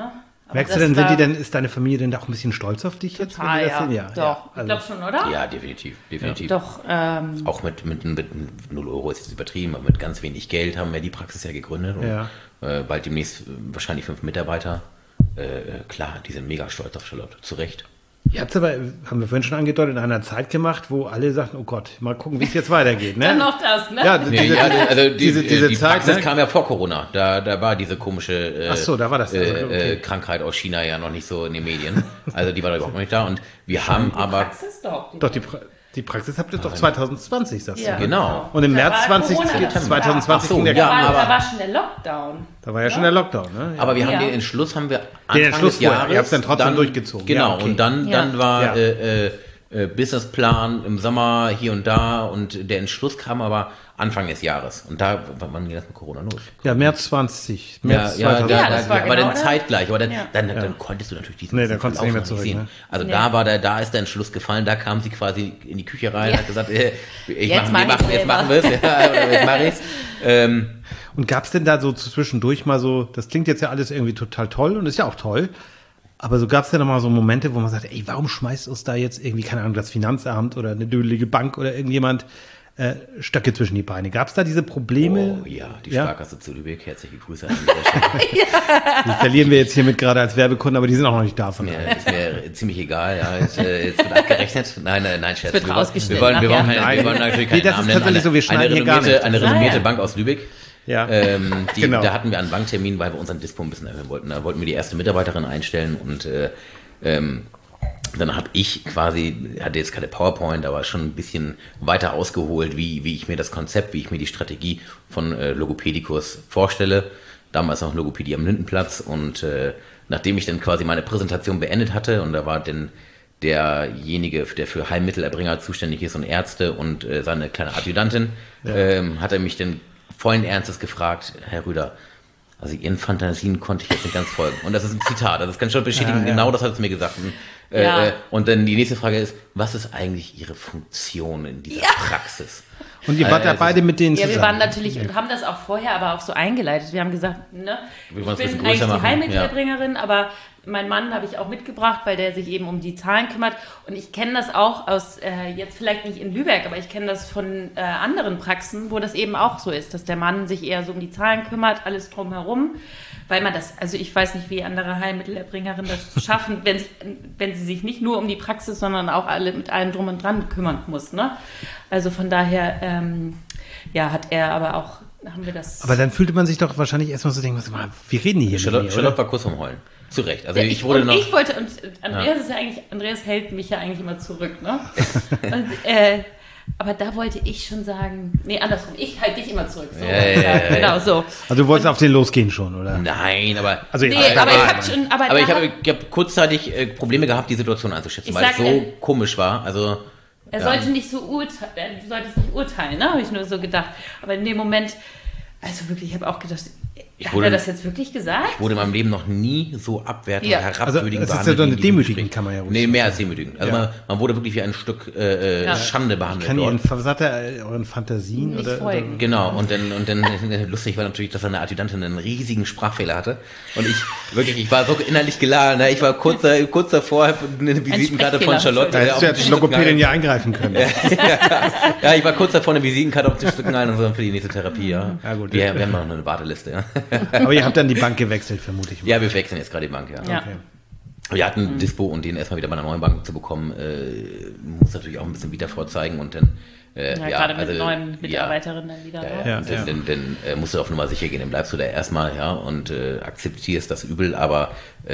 Merkst du denn, ist deine Familie denn auch ein bisschen stolz auf dich jetzt? Total, ja. Ja. Doch, ich glaube schon, oder? Ja, definitiv. Doch. Auch mit 0 Euro ist jetzt übertrieben, aber mit ganz wenig Geld haben wir die Praxis ja gegründet. Und, bald demnächst wahrscheinlich 5 Mitarbeiter. Klar, die sind mega stolz auf Charlotte, zu Recht. Ihr habt es aber, haben wir vorhin schon angedeutet, in einer Zeit gemacht, wo alle sagten, oh Gott, mal gucken, wie es jetzt weitergeht. Ne? Dann noch das, ne? Ja, diese Zeit, Praxis ne? kam ja vor Corona. Da war diese komische da war das. Krankheit aus China ja noch nicht so in den Medien. Also die war da überhaupt noch nicht da. Und wir haben aber... Praxis doch. Die Praxis habt ihr doch 2020, sagst du. Ja. Genau. Und im Da März war 2020 ging der Da war schon der Lockdown. Da war ja schon der Lockdown, ne? Aber wir haben Ja. den Entschluss Anfang des Ihr Jahres. habt es dann trotzdem durchgezogen. Genau, Ja, okay. und dann war Ja. Businessplan im Sommer hier und da und der Entschluss kam aber Anfang des Jahres. Und wann ging das mit Corona los? Ja, März 20. März das war aber genau dann das. zeitgleich. Aber dann konntest du natürlich diesen Da konntest du nicht mehr zurück. sehen. Ne? Also Nee. da ist der Entschluss gefallen, da kam sie quasi in die Küche rein, Ja. hat gesagt, Jetzt machen wir es, jetzt mache ich es. Und gab es denn da so zwischendurch mal so, das klingt jetzt ja alles irgendwie total toll und ist ja auch toll, aber so gab es ja noch mal so Momente, wo man sagt, ey, warum schmeißt uns da jetzt irgendwie, keine Ahnung, das Finanzamt oder eine dödelige Bank oder irgendjemand Stöcke zwischen die Beine? Gab es da diese Probleme? Oh ja, die Sparkasse zu Lübeck, herzliche Grüße an dieser Stelle. Die verlieren wir jetzt hiermit gerade als Werbekunden, aber die sind auch noch nicht da. Von daher. Ist mir ziemlich egal, ja. Jetzt wird abgerechnet. Nein, Scherz. wird Wir rausgestellt wollen nachher. wir wollen natürlich Nee, keinen das ist Namen nennen. tatsächlich so, wir schneiden hier gar nicht. Eine renommierte Bank aus Lübeck. Ja. Da hatten wir einen Banktermin, weil wir unseren Dispo ein bisschen erhöhen wollten. Da wollten wir die erste Mitarbeiterin einstellen und dann habe ich hatte jetzt keine PowerPoint, aber schon ein bisschen weiter ausgeholt, wie ich mir das Konzept, wie ich mir die Strategie von Logopädicus vorstelle. Damals noch Logopädie am Lindenplatz und nachdem ich dann quasi meine Präsentation beendet hatte und da war dann derjenige, der für Heilmittelerbringer zuständig ist und Ärzte und seine kleine Adjutantin, hat er mich dann vollen Ernstes gefragt, Herr Rüder, also Ihren Fantasien konnte ich jetzt nicht ganz folgen. Und das ist ein Zitat, das kann ich schon bestätigen, genau das hat es mir gesagt. Und dann die nächste Frage ist, was ist eigentlich Ihre Funktion in dieser Praxis? Und ihr wart da beide mit denen Ja, zusammen? wir waren natürlich und haben das auch vorher aber auch so eingeleitet. Wir haben gesagt, ne, Wir ich wollen es ein bisschen bin eigentlich größer die machen, Heilmittelerbringerin, aber meinen Mann habe ich auch mitgebracht, weil der sich eben um die Zahlen kümmert. Und ich kenne das auch aus, jetzt vielleicht nicht in Lübeck, aber ich kenne das von anderen Praxen, wo das eben auch so ist, dass der Mann sich eher so um die Zahlen kümmert, alles drumherum. Weil man das, also ich weiß nicht, wie andere Heilmittelerbringerinnen das schaffen, wenn sie sich nicht nur um die Praxis, sondern auch mit allem drum und dran kümmern muss. Ne? Also von daher, hat er aber auch, haben wir das... Aber dann fühlte man sich doch wahrscheinlich erstmal so denken, wir reden hier Charlotte war kurz vorm Heulen. Zu Recht. Also ich wollte, und Andreas ist ja eigentlich, Andreas hält mich ja eigentlich immer zurück, ne? Und, aber da wollte ich schon sagen, nee, andersrum, ich halte dich immer zurück. So. Genau, so. Also du wolltest auf den losgehen schon, oder? Nein, aber... Also Nee, aber ich habe schon... Aber ich habe kurzzeitig Probleme gehabt, die Situation einzuschätzen, weil es so komisch war. Also... Er sollte nicht so urteilen, du solltest nicht urteilen, ne? Habe ich nur so gedacht. Aber in dem Moment, also wirklich, ich habe auch gedacht, hat er das jetzt wirklich gesagt? Ich wurde in meinem Leben noch nie so abwertend und herabwürdigend behandelt. Also es ist ja so eine demütigend, kann man ja Nee, mehr als demütigend. Also man wurde wirklich wie ein Stück Schande behandelt. Was hat er, euren Fantasien? Nicht oder folgen. Genau, und dann lustig war natürlich, dass seine Adjutantin einen riesigen Sprachfehler hatte. Und ich war so innerlich geladen. Ne? Ich war kurz davor, hab eine Visitenkarte von Charlotte. Da hättest du ja als Logopädin ja eingreifen können. Ja, ich war kurz davor, eine Visitenkarte auf den Tisch zu knallen und so für die nächste Therapie. Ja. Gut, wir haben noch eine Warteliste. Ja. Aber ihr habt dann die Bank gewechselt, vermute ich mal. Ja, wir wechseln jetzt gerade die Bank, ja. Ja. Okay. Wir hatten Dispo und den erstmal wieder bei einer neuen Bank zu bekommen, muss natürlich auch ein bisschen wieder vorzeigen und dann gerade mit neuen Mitarbeiterinnen dann wieder. Dann musst du auf Nummer sicher gehen, dann bleibst du da erstmal, ja, und akzeptierst das Übel, aber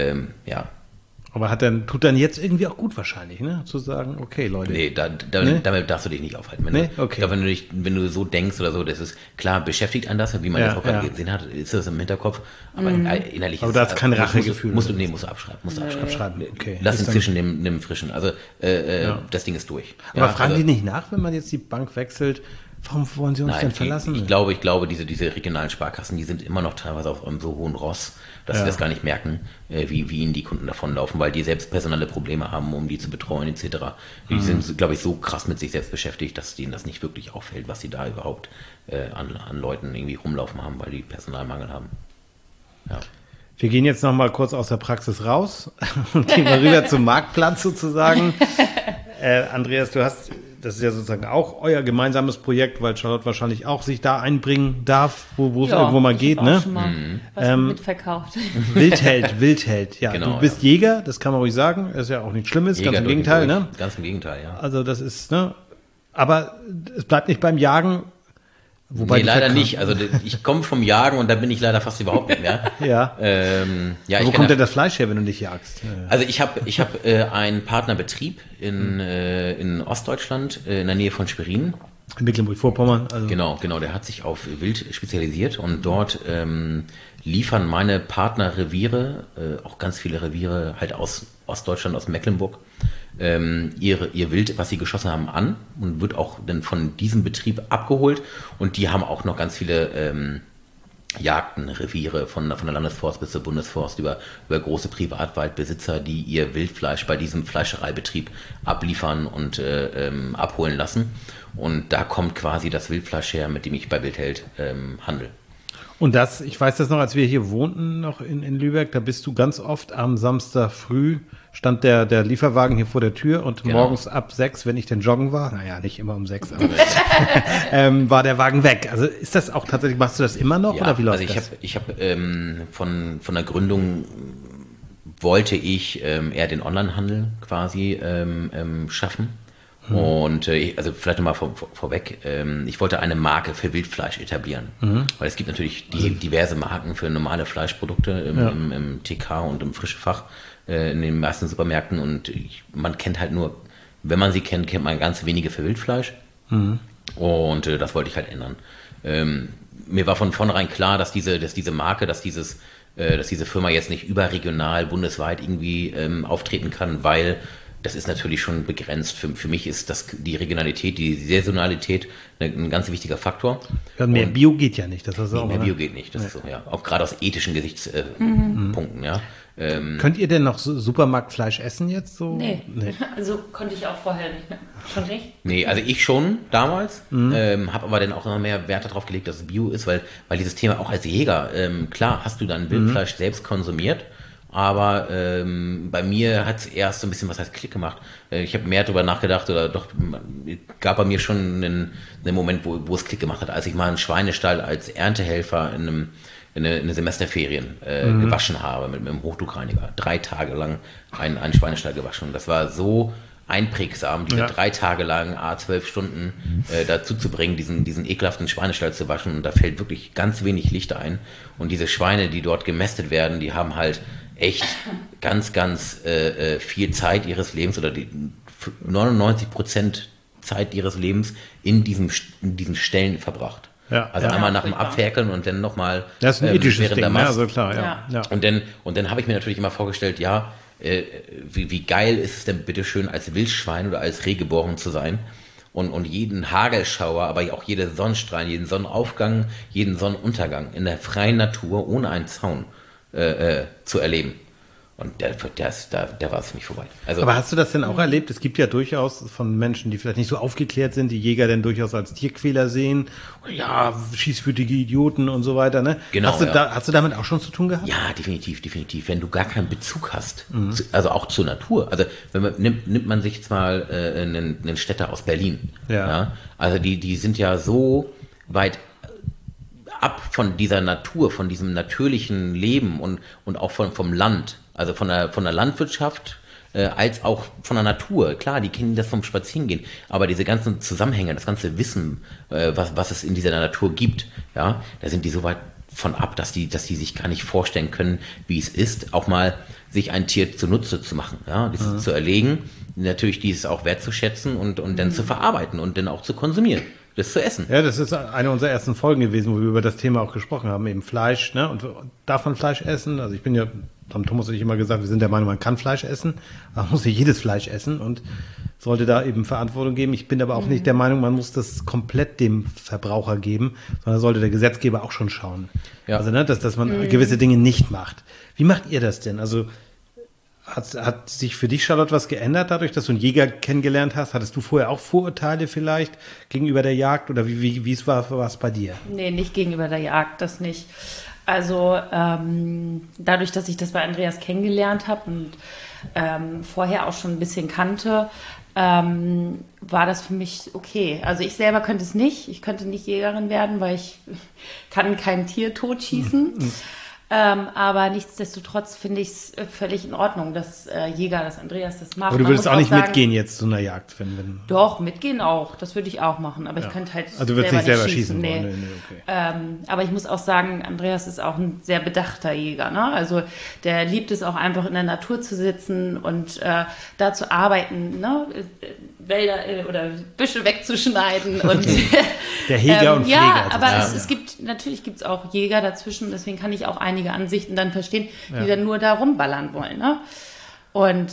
Aber tut dann jetzt irgendwie auch gut wahrscheinlich, ne? Zu sagen, okay, Leute. Nee, damit darfst du dich nicht aufhalten. Nee? Okay. Ich glaube, wenn du so denkst oder so, das ist klar, beschäftigt an das, wie man das auch gerade gesehen hat, ist das im Hinterkopf, aber innerlich aber da ist kein Rachegefühl. Musst du abschreiben. Abschreiben, okay. Lass den Fischen nimm Frischen. Also das Ding ist durch. Aber fragen die nicht nach, wenn man jetzt die Bank wechselt? Warum wollen sie uns denn verlassen? Ich glaube, diese regionalen Sparkassen, die sind immer noch teilweise auf einem so hohen Ross, dass sie das gar nicht merken, wie ihnen die Kunden davonlaufen, weil die selbst personelle Probleme haben, um die zu betreuen etc. Die sind, glaube ich, so krass mit sich selbst beschäftigt, dass denen das nicht wirklich auffällt, was sie da überhaupt an Leuten irgendwie rumlaufen haben, weil die Personalmangel haben. Ja. Wir gehen jetzt noch mal kurz aus der Praxis raus und gehen mal rüber zum Marktplatz sozusagen. Andreas, das ist ja sozusagen auch euer gemeinsames Projekt, weil Charlotte wahrscheinlich auch sich da einbringen darf, wo es irgendwo mal geht, ne? Schon mal was mitverkauft. Wildheld, ja. Genau, du bist Jäger, das kann man ruhig sagen. Das ist ja auch nichts Schlimmes, Jäger ganz im Gegenteil, ne? Ganz im Gegenteil, ja. Also das ist, ne? Aber es bleibt nicht beim Jagen. Wobei leider nicht. Also ich komme vom Jagen und da bin ich leider fast überhaupt nicht mehr. Ja. Wo kommt denn das Fleisch her, wenn du nicht jagst? Also ich hab einen Partnerbetrieb in Ostdeutschland, in der Nähe von Schwerin. In Mecklenburg-Vorpommern. Also. Genau. Der hat sich auf Wild spezialisiert und dort liefern meine Partnerreviere, auch ganz viele Reviere halt aus Ostdeutschland, aus Mecklenburg, ihr Wild, was sie geschossen haben, an und wird auch dann von diesem Betrieb abgeholt und die haben auch noch ganz viele Jagden, Reviere von der Landesforst bis zur Bundesforst über große Privatwaldbesitzer, die ihr Wildfleisch bei diesem Fleischereibetrieb abliefern und abholen lassen und da kommt quasi das Wildfleisch her, mit dem ich bei Wildheld handle. Und ich weiß das noch, als wir hier wohnten, noch in Lübeck, da bist du ganz oft am Samstag früh, stand der Lieferwagen hier vor der Tür und morgens ab 6, wenn ich denn joggen war, naja, nicht immer um 6, aber war der Wagen weg. Also ist das auch tatsächlich, machst du das immer noch oder wie läuft das? Ich habe von der Gründung wollte ich eher den Onlinehandel quasi schaffen. Und also vielleicht nochmal vorweg, ich wollte eine Marke für Wildfleisch etablieren, weil es gibt natürlich diverse Marken für normale Fleischprodukte im TK und im Frischefach in den meisten Supermärkten und man kennt halt nur, wenn man sie kennt man ganz wenige für Wildfleisch und das wollte ich halt ändern. Mir war von vornherein klar, dass diese Marke, dass diese Firma jetzt nicht überregional, bundesweit irgendwie auftreten kann, weil das ist natürlich schon begrenzt. Für mich ist die Regionalität, die Saisonalität ein ganz wichtiger Faktor. Ja, mehr Bio geht ja nicht. Das ist auch, mehr Bio geht nicht. Das ist so, ja. Auch gerade aus ethischen Gesichtspunkten, ja. Könnt ihr denn noch Supermarktfleisch essen jetzt so? Nee. Also konnte ich auch vorher nicht mehr. Schon nicht? Nee, also ich schon damals, habe aber dann auch immer mehr Wert darauf gelegt, dass es Bio ist, weil dieses Thema auch als Jäger, klar hast du dann Wildfleisch selbst konsumiert, aber bei mir hat es erst so ein bisschen Klick gemacht. Ich habe mehr darüber nachgedacht oder doch gab bei mir schon einen Moment, wo es Klick gemacht hat, als ich mal einen Schweinestall als Erntehelfer in eine Semesterferien gewaschen habe mit einem Hochdruckreiniger. 3 Tage lang einen Schweinestall gewaschen. Und das war so einprägsam, diese 3 Tage lang, 12 Stunden dazu zu bringen, diesen ekelhaften Schweinestall zu waschen. Und da fällt wirklich ganz wenig Licht ein. Und diese Schweine, die dort gemästet werden, die haben halt echt ganz, ganz viel Zeit ihres Lebens oder 99% Zeit ihres Lebens in diesen Ställen verbracht. Ja, also einmal nach dem Abferkeln und dann nochmal das ist ein ethisches während Ding, der Mast. also klar, ja. Und dann habe ich mir natürlich immer vorgestellt, wie geil ist es denn bitte schön als Wildschwein oder als Reh geboren zu sein und jeden Hagelschauer, aber auch jede Sonnenstrahlen, jeden Sonnenaufgang, jeden Sonnenuntergang in der freien Natur ohne einen Zaun zu erleben. Und der war es für mich vorbei. Also, aber hast du das denn auch erlebt? Es gibt ja durchaus von Menschen, die vielleicht nicht so aufgeklärt sind, die Jäger denn durchaus als Tierquäler sehen. Ja, schießwütige Idioten und so weiter. Ne? Genau. Hast du damit auch schon zu tun gehabt? Ja, definitiv. Wenn du gar keinen Bezug hast, also auch zur Natur. Also nimmt man sich jetzt mal einen Städter aus Berlin. Ja. Also die sind ja so weit ab von dieser Natur, von diesem natürlichen Leben und auch vom Land. Also von der Landwirtschaft als auch von der Natur. Klar, die kennen das vom Spazierengehen, aber diese ganzen Zusammenhänge, das ganze Wissen, was es in dieser Natur gibt, ja, da sind die so weit von ab, dass die sich gar nicht vorstellen können, wie es ist, auch mal sich ein Tier zunutze zu machen, ja, das zu erlegen, natürlich dieses auch wertzuschätzen und dann zu verarbeiten und dann auch zu konsumieren. Das zu essen. Ja, das ist eine unserer ersten Folgen gewesen, wo wir über das Thema auch gesprochen haben, eben Fleisch, ne? Und darf man Fleisch essen? Also haben Thomas und ich immer gesagt, wir sind der Meinung, man kann Fleisch essen, aber man muss ja jedes Fleisch essen und sollte da eben Verantwortung geben. Ich bin aber auch nicht der Meinung, man muss das komplett dem Verbraucher geben, sondern sollte der Gesetzgeber auch schon schauen. Ja. Also, ne, dass man gewisse Dinge nicht macht. Wie macht ihr das denn? Also, hat sich für dich, Charlotte, was geändert dadurch, dass du einen Jäger kennengelernt hast? Hattest du vorher auch Vorurteile vielleicht gegenüber der Jagd oder wie war es bei dir? Nee, nicht gegenüber der Jagd, das nicht. Also dadurch, dass ich das bei Andreas kennengelernt habe und vorher auch schon ein bisschen kannte, war das für mich okay. Also ich selber könnte es nicht. Ich könnte nicht Jägerin werden, weil ich kann kein Tier totschießen. Aber nichtsdestotrotz finde ich es völlig in Ordnung, dass dass Andreas das macht. Aber du würdest auch nicht mitgehen jetzt zu einer Jagd, wenn Doch, mitgehen auch. Das würde ich auch machen. Aber ich könnte halt also du würdest nicht selber schießen nee. wollen. Nee, okay. Aber ich muss auch sagen, Andreas ist auch ein sehr bedachter Jäger. Ne? Also der liebt es auch einfach in der Natur zu sitzen und da zu arbeiten, ne? Wälder oder Büsche wegzuschneiden. Und der Jäger und Pfleger. Ja, aber natürlich gibt es auch Jäger dazwischen. Deswegen kann ich auch einige Ansichten dann verstehen, die dann nur da rumballern wollen. Ne? Und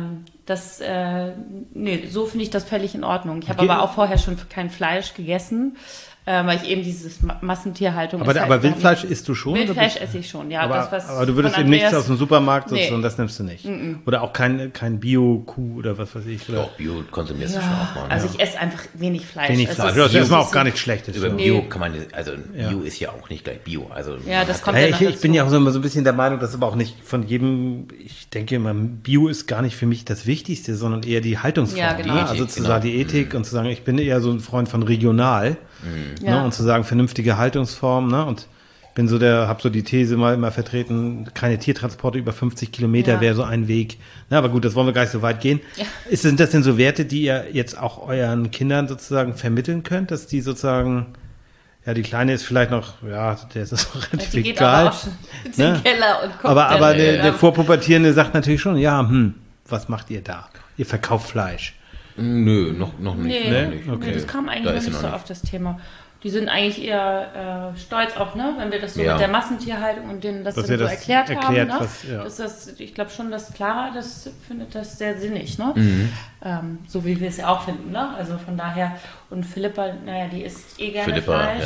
so finde ich das völlig in Ordnung. Ich habe aber auch vorher schon kein Fleisch gegessen, weil ich eben dieses Massentierhaltung... Aber Wildfleisch isst du schon? Wildfleisch esse ich schon, ja. Aber du würdest eben nichts aus dem Supermarkt und das nimmst du nicht? Oder auch kein Bio-Kuh oder was weiß ich? Oder? Doch, Bio konsumierst du schon auch mal. Also ich esse einfach wenig Fleisch. Das ist erstmal auch gar nichts Schlechtes. Über Bio kann man, Bio ist ja auch nicht gleich Bio. Also das kommt ich bin ja auch so ein bisschen der Meinung, dass aber auch nicht von jedem, ich denke immer, Bio ist gar nicht für mich das Wichtigste, sondern eher die Haltungsform. Ja, genau. Also zu sagen, die Ethik und zu sagen, ich bin eher so ein Freund von regional. Ne, und zu sagen, vernünftige Haltungsform, ne, und bin habe so die These mal immer vertreten, keine Tiertransporte über 50 Kilometer wäre so ein Weg. Na, aber gut, das wollen wir gar nicht so weit gehen. Ja. Sind das denn so Werte, die ihr jetzt auch euren Kindern sozusagen vermitteln könnt, dass die sozusagen, ja, die Kleine ist vielleicht noch, der ist das relativ die geht egal. Aber auch schon in den Keller und kommt aber der Vorpubertierende sagt natürlich schon, was macht ihr da? Ihr verkauft Fleisch. Nö, noch nicht. Nee, okay. Das kam eigentlich noch nicht so auf das Thema. Die sind eigentlich eher stolz auch, ne, wenn wir das so mit der Massentierhaltung und denen das dann so erklärt haben. Ne? Ich glaube schon, dass Clara findet das sehr sinnig, ne? So wie wir es ja auch finden, ne? Also von daher, und Philippa, die isst gerne Fleisch.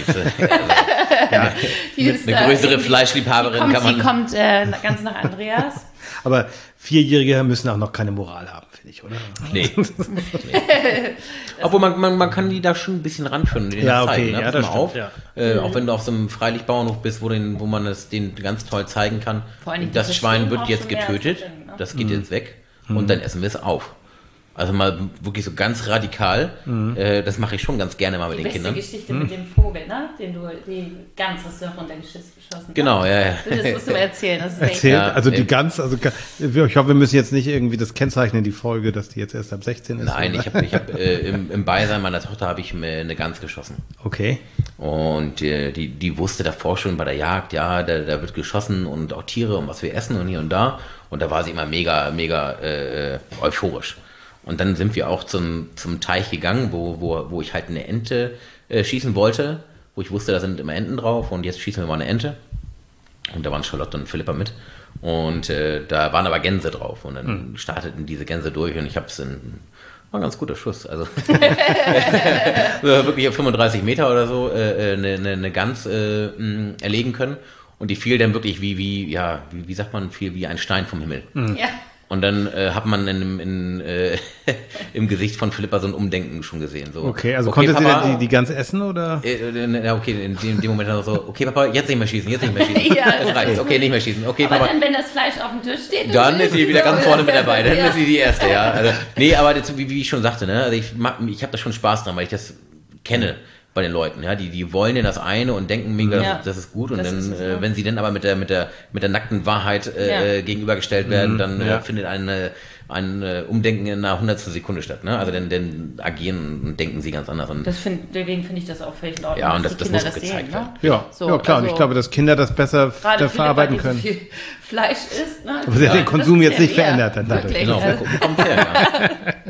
Die ist eine größere Fleischliebhaberin Sie kommt ganz nach Andreas. Aber Vierjährige müssen auch noch keine Moral haben, finde ich, oder? Nee. Obwohl man kann die da schon ein bisschen ranführen. Okay. Ne? Pass mal auf. Ja. Auch wenn du auf so einem Freilichtbauernhof bist, wo man es denen ganz toll zeigen kann. Das Schwein wird jetzt getötet, das geht jetzt weg und dann essen wir es auf. Also mal wirklich so ganz radikal. Das mache ich schon ganz gerne mal mit den Kindern. Die Geschichte mit dem Vogel, ne? Die Gans hast du runtergeschossen. Genau, ja. Das musst du mir erzählen. Die Gans, ich hoffe, wir müssen jetzt nicht irgendwie das kennzeichnen, die Folge, dass die jetzt erst ab 16 ist. Nein, ich hab im Beisein meiner Tochter habe ich mir eine Gans geschossen. Okay. Und die wusste davor schon bei der Jagd, da wird geschossen und auch Tiere und was wir essen und hier und da. Und da war sie immer mega, mega euphorisch. Und dann sind wir auch zum Teich gegangen, wo ich halt eine Ente schießen wollte, wo ich wusste, da sind immer Enten drauf und jetzt schießen wir mal eine Ente. Und da waren Charlotte und Philippa mit. Und da waren aber Gänse drauf. Und dann starteten diese Gänse durch und ich habe es war ein ganz guter Schuss. Also wirklich auf 35 Meter oder so eine Gans erlegen können. Und die fiel dann wirklich wie sagt man, fiel wie ein Stein vom Himmel. Ja. Und dann hat man im Gesicht von Philippa so ein Umdenken schon gesehen. So, okay, also konnte Papa, sie die Gans essen, oder? Okay, in dem Moment dann so, okay, Papa, jetzt nicht mehr schießen. Ja, das reicht. Okay, nicht mehr schießen. Okay, aber Papa. Dann, wenn das Fleisch auf dem Tisch steht, dann ist sie wieder ganz vorne mit dabei. Dann ist sie die Erste, ja. Also, aber das, wie ich schon sagte, ne, also ich habe da schon Spaß dran, weil ich das kenne bei den Leuten, ja, die wollen ja das eine und denken mega, das ist gut, und dann, wenn sie dann aber mit der nackten Wahrheit gegenübergestellt werden, dann findet ein Umdenken in einer 100. Sekunde statt, ne? Also dann agieren und denken sie ganz anders. Und deswegen finde ich das auch völlig in Ordnung, ja, und das muss auch gezeigt werden. Ne? Ja, klar, also, und ich glaube, dass Kinder das besser verarbeiten können. So viel Fleisch isst, ne? Aber sie hat den Konsum jetzt nicht verändert. Dann dadurch. Genau, kommt her,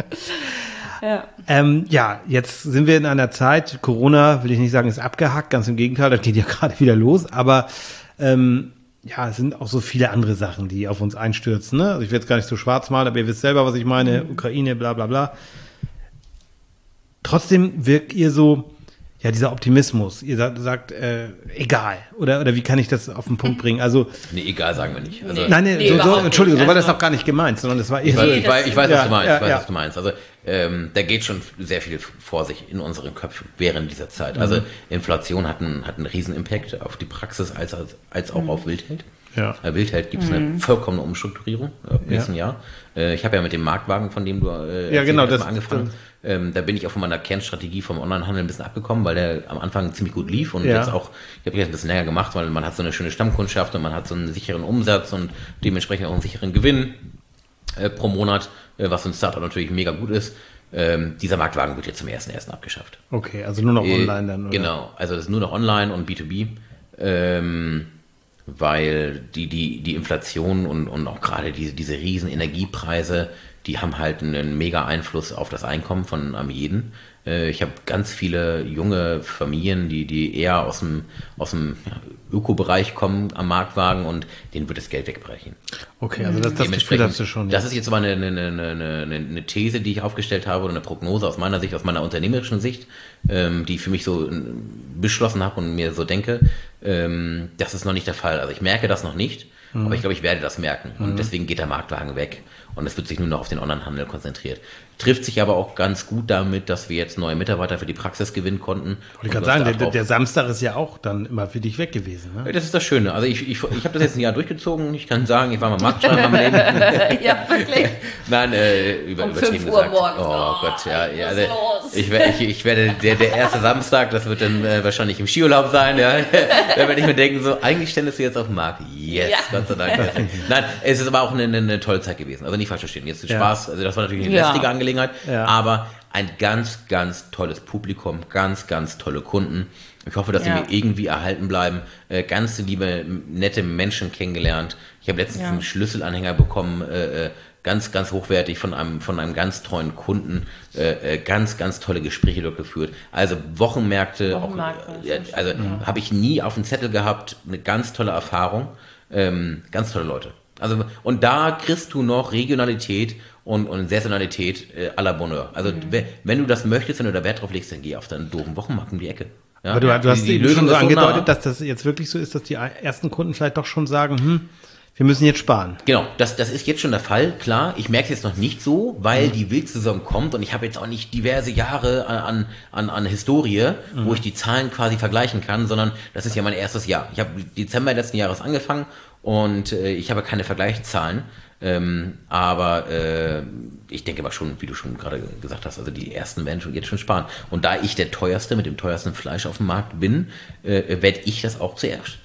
jetzt sind wir in einer Zeit, Corona, will ich nicht sagen, ist abgehackt, ganz im Gegenteil, das geht ja gerade wieder los, aber es sind auch so viele andere Sachen, die auf uns einstürzen. Ne? Also ich will jetzt gar nicht so schwarz malen, aber ihr wisst selber, was ich meine, Ukraine, bla bla bla. Trotzdem wirkt ihr so, ja, dieser Optimismus. Ihr sagt egal. Oder wie kann ich das auf den Punkt bringen? Also, nee, egal sagen wir nicht. Also, Entschuldigung, so war das auch gar nicht gemeint, sondern das war eher so. Ich weiß, was du meinst. Was du meinst. Also, da geht schon sehr viel vor sich in unseren Köpfen während dieser Zeit. Also, Inflation hat einen riesen Impact auf die Praxis als auch auf Wildheld. Ja. Bei Wildheld gibt es eine vollkommene Umstrukturierung im nächsten Jahr. Ich habe ja mit dem Marktwagen, von dem du das angefangen hast. Da bin ich auch von meiner Kernstrategie vom Onlinehandel ein bisschen abgekommen, weil der am Anfang ziemlich gut lief und jetzt auch, ich habe jetzt ein bisschen länger gemacht, weil man hat so eine schöne Stammkundschaft und man hat so einen sicheren Umsatz und dementsprechend auch einen sicheren Gewinn pro Monat, was für ein Startup natürlich mega gut ist. Dieser Marktwagen wird jetzt zum 1.1. abgeschafft. Okay, also nur noch online dann, oder? Genau, also das ist nur noch online und B2B. Weil die Inflation und auch gerade diese riesen Energiepreise, die haben halt einen mega Einfluss auf das Einkommen von jeden. Ich habe ganz viele junge Familien, die eher aus dem Öko-Bereich kommen am Marktwagen und denen wird das Geld wegbrechen. Okay, also das Gefühl hast du schon. Das ist jetzt aber eine These, die ich aufgestellt habe oder eine Prognose aus meiner Sicht, aus meiner unternehmerischen Sicht, die ich für mich so beschlossen habe und mir so denke, das ist noch nicht der Fall. Also ich merke das noch nicht, aber ich glaube, ich werde das merken und deswegen geht der Marktwagen weg und es wird sich nur noch auf den Onlinehandel konzentriert. Trifft sich aber auch ganz gut damit, dass wir jetzt neue Mitarbeiter für die Praxis gewinnen konnten. Ich kann sagen, der Samstag ist ja auch dann immer für dich weg gewesen. Ne? Das ist das Schöne. Also ich habe das jetzt ein Jahr durchgezogen. Ich kann sagen, ich war mal Marktschreiber am Leben. Ja, wirklich. Nein, um 5 Uhr morgens. Oh Gott, ja. Also ich werde der erste Samstag, das wird dann wahrscheinlich im Skiurlaub sein. Ja. Da werde ich mir denken, so eigentlich ständest du jetzt auf dem Markt. Yes, ja. Gott sei Dank. Nein, es ist aber auch eine tolle Zeit gewesen. Also nicht falsch verstehen. Jetzt Spaß. Also das war natürlich eine lästige Angelegenheit. Aber ein ganz, ganz tolles Publikum, ganz, ganz tolle Kunden. Ich hoffe, dass sie mir irgendwie erhalten bleiben. Ganz liebe, nette Menschen kennengelernt. Ich habe letztens einen Schlüsselanhänger bekommen, ganz, ganz hochwertig von einem ganz treuen Kunden. Ganz, ganz tolle Gespräche dort geführt. Also Wochenmärkte, habe ich nie auf dem Zettel gehabt. Eine ganz tolle Erfahrung. Ganz tolle Leute. Also, und da kriegst du noch Regionalität und Saisonalität à la Bonheur. Also wenn du das möchtest, wenn du da Wert drauf legst, dann geh auf deinen doofen Wochenmarkt um die Ecke. Ja? Aber du hast die Lösung schon so angedeutet, dass das jetzt wirklich so ist, dass die ersten Kunden vielleicht doch schon sagen, wir müssen jetzt sparen. Genau, das ist jetzt schon der Fall, klar. Ich merke es jetzt noch nicht so, weil die Wildsaison kommt und ich habe jetzt auch nicht diverse Jahre an Historie, wo ich die Zahlen quasi vergleichen kann, sondern das ist ja mein erstes Jahr. Ich habe Dezember letzten Jahres angefangen und ich habe keine Vergleichszahlen. Aber ich denke mal schon, wie du schon gerade gesagt hast, also die ersten werden jetzt schon sparen. Und da ich der teuerste mit dem teuersten Fleisch auf dem Markt bin, werde ich das auch zuerst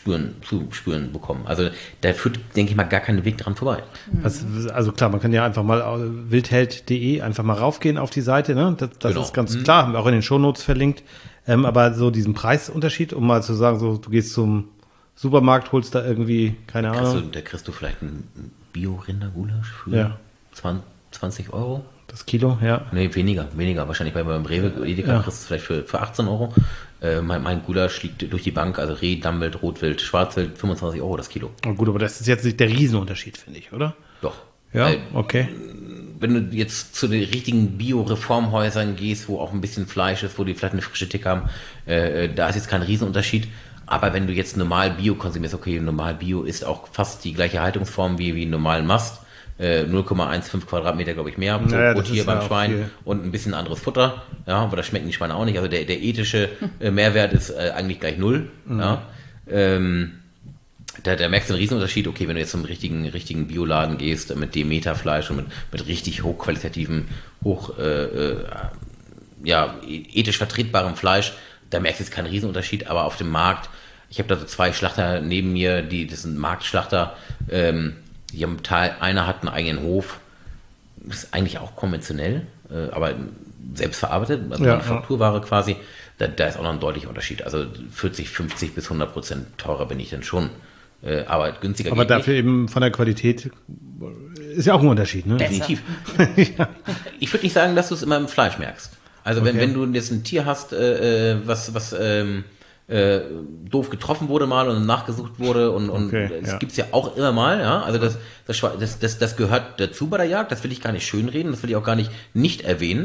zu spüren bekommen. Also da führt, denke ich mal, gar kein Weg dran vorbei. Also klar, man kann ja einfach mal wildheld.de einfach mal raufgehen auf die Seite, ne? Das ist ganz klar, haben wir auch in den Shownotes verlinkt. Aber so diesen Preisunterschied, um mal zu sagen, so du gehst zum Supermarkt, holst da irgendwie, keine Ahnung. Da kriegst du vielleicht ein Bio-Rindergulasch für 20 Euro. Das Kilo, ja. Nee, weniger. Wahrscheinlich beim Rewe Edeka kriegst du vielleicht für 18 Euro. Mein Gulasch liegt durch die Bank, also Reh, Dammwild, Rotwild, Schwarzwild, 25 Euro das Kilo. Oh gut, aber das ist jetzt nicht der Riesenunterschied, finde ich, oder? Doch. Ja, okay. Wenn du jetzt zu den richtigen Bio-Reformhäusern gehst, wo auch ein bisschen Fleisch ist, wo die vielleicht eine frische Theke haben, da ist jetzt kein Riesenunterschied. Aber wenn du jetzt normal Bio konsumierst, okay, normal Bio ist auch fast die gleiche Haltungsform wie einen normalen Mast. 0,15 Quadratmeter, glaube ich, mehr pro Tier beim Schwein und ein bisschen anderes Futter. Ja, aber das schmecken die Schweine auch nicht. Also der ethische Mehrwert ist eigentlich gleich 0. Ja. Da merkst du einen Riesenunterschied. Okay, wenn du jetzt zum richtigen Bioladen gehst, mit Demeter-Fleisch und mit richtig hochqualitativem, ethisch vertretbarem Fleisch, da merkst du jetzt keinen Riesenunterschied. Aber auf dem Markt, ich habe da so 2 Schlachter neben mir, das sind Marktschlachter, die haben einer hat einen eigenen Hof, ist eigentlich auch konventionell, aber selbst verarbeitet, also Manufakturware quasi, da ist auch noch ein deutlicher Unterschied. Also 40, 50 bis 100% teurer bin ich dann schon, aber günstiger aber geht dafür nicht. Eben von der Qualität ist ja auch ein Unterschied, ne? Definitiv. Ich würde nicht sagen, dass du es immer im Fleisch merkst. Also wenn du jetzt ein Tier hast, was doof getroffen wurde mal und nachgesucht wurde und das gibt's ja auch immer mal, ja, also das gehört dazu bei der Jagd, das will ich gar nicht schönreden, das will ich auch gar nicht erwähnen,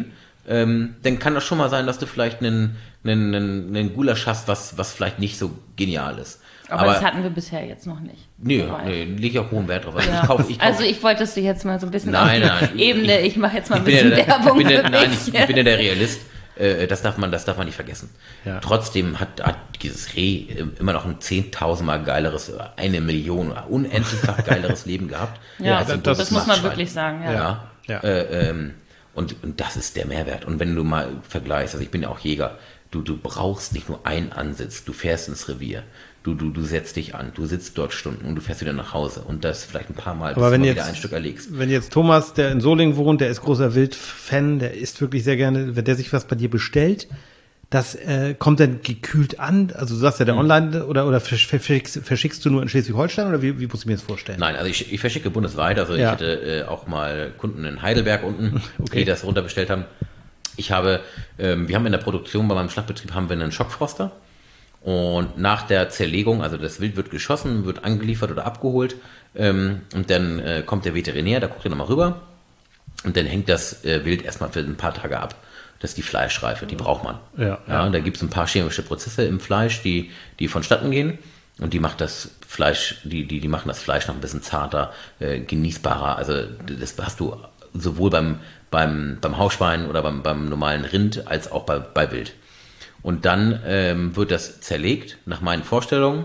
dann kann das schon mal sein, dass du vielleicht einen Gulasch hast, was vielleicht nicht so genial ist. Aber das hatten wir bisher jetzt noch nicht. Nee, lege ich auch hohen Wert drauf. Also ich wollte es jetzt mal so ein bisschen auf die Ebene, ich mache jetzt mal ein bisschen Werbung ich bin ja der Realist. Das darf man nicht vergessen. Ja. Trotzdem hat dieses Reh immer noch ein 10.000 Mal geileres, 1 Million, unendlichfach geileres Leben gehabt. Ja, das muss man wirklich sagen. Ja. Und das ist der Mehrwert. Und wenn du mal vergleichst, also ich bin ja auch Jäger, du brauchst nicht nur einen Ansitz, du fährst ins Revier. Du setzt dich an, du sitzt dort Stunden und du fährst wieder nach Hause und das vielleicht ein paar Mal, bis du wieder ein Stück erlegst. Wenn jetzt Thomas, der in Solingen wohnt, der ist großer Wildfan, der isst wirklich sehr gerne, wenn der sich was bei dir bestellt, das kommt dann gekühlt an? Also du sagst ja, der online oder verschickst du nur in Schleswig-Holstein oder wie muss ich mir das vorstellen? Nein, also ich verschicke bundesweit, also ich hatte auch mal Kunden in Heidelberg unten, die das runterbestellt haben. Wir haben in der Produktion bei meinem Schlachtbetrieb haben wir einen Schockfroster. Und nach der Zerlegung, also das Wild wird geschossen, wird angeliefert oder abgeholt und dann kommt der Veterinär, da guckt er nochmal rüber und dann hängt das Wild erstmal für ein paar Tage ab. Das ist die Fleischreife, die braucht man. Ja, da gibt es ein paar chemische Prozesse im Fleisch, die vonstatten gehen und die machen das Fleisch noch ein bisschen zarter, genießbarer. Also das hast du sowohl beim Hausschwein oder beim normalen Rind als auch bei Wild. Und dann wird das zerlegt, nach meinen Vorstellungen.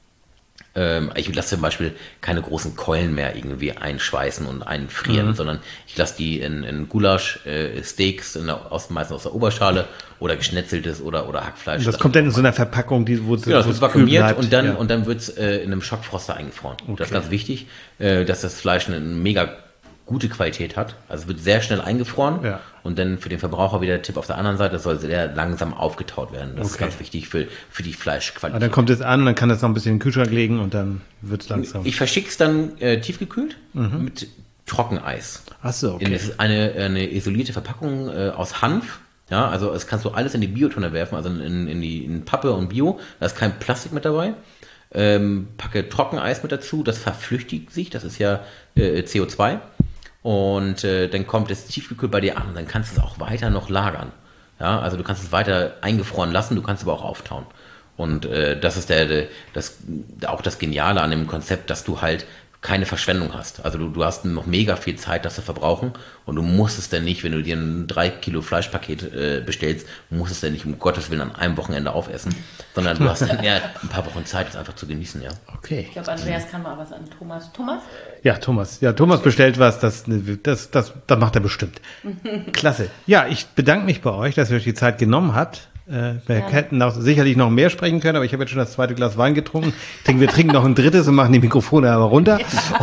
Ich lasse zum Beispiel keine großen Keulen mehr irgendwie einschweißen und einfrieren, sondern ich lasse die in Gulasch, Steaks, meistens aus der Oberschale oder geschnetzeltes oder Hackfleisch. Und das kommt dann in so einer Verpackung, das wird vakuumiert und dann wird es in einem Schockfroster eingefroren. Okay. Das ist ganz wichtig, dass das Fleisch eine mega gute Qualität hat. Also es wird sehr schnell eingefroren und dann für den Verbraucher wieder der Tipp auf der anderen Seite, das soll sehr langsam aufgetaut werden. Das ist ganz wichtig für die Fleischqualität. Aber dann kommt es an und dann kann das noch ein bisschen in den Kühlschrank legen und dann wird es langsam. Ich verschicke es dann tiefgekühlt mit Trockeneis. Ach so, okay. Das ist eine isolierte Verpackung aus Hanf. Ja, also es kannst du alles in die Biotonne werfen, also in Pappe und Bio. Da ist kein Plastik mit dabei. Packe Trockeneis mit dazu, das verflüchtigt sich, das ist ja CO2. Und dann kommt es tiefgekühlt bei dir an. Dann kannst du es auch weiter noch lagern. Ja, also du kannst es weiter eingefroren lassen, du kannst es aber auch auftauen. Und das ist auch das Geniale an dem Konzept, dass du halt keine Verschwendung hast. Also du hast noch mega viel Zeit, das zu verbrauchen und du musst es dann nicht, wenn du dir ein 3 Kilo Fleischpaket bestellst, musst es dann nicht um Gottes Willen an einem Wochenende aufessen, sondern du hast dann eher ein paar Wochen Zeit, das einfach zu genießen, ja. Okay. Ich glaube, Andreas kann mal was an Thomas. Thomas? Ja, Thomas bestellt was, das macht er bestimmt. Klasse. Ja, ich bedanke mich bei euch, dass ihr euch die Zeit genommen habt. Wir hätten sicherlich noch mehr sprechen können, aber ich habe jetzt schon das 2. Glas Wein getrunken. Ich denke, wir trinken noch ein 3. und machen die Mikrofone aber runter.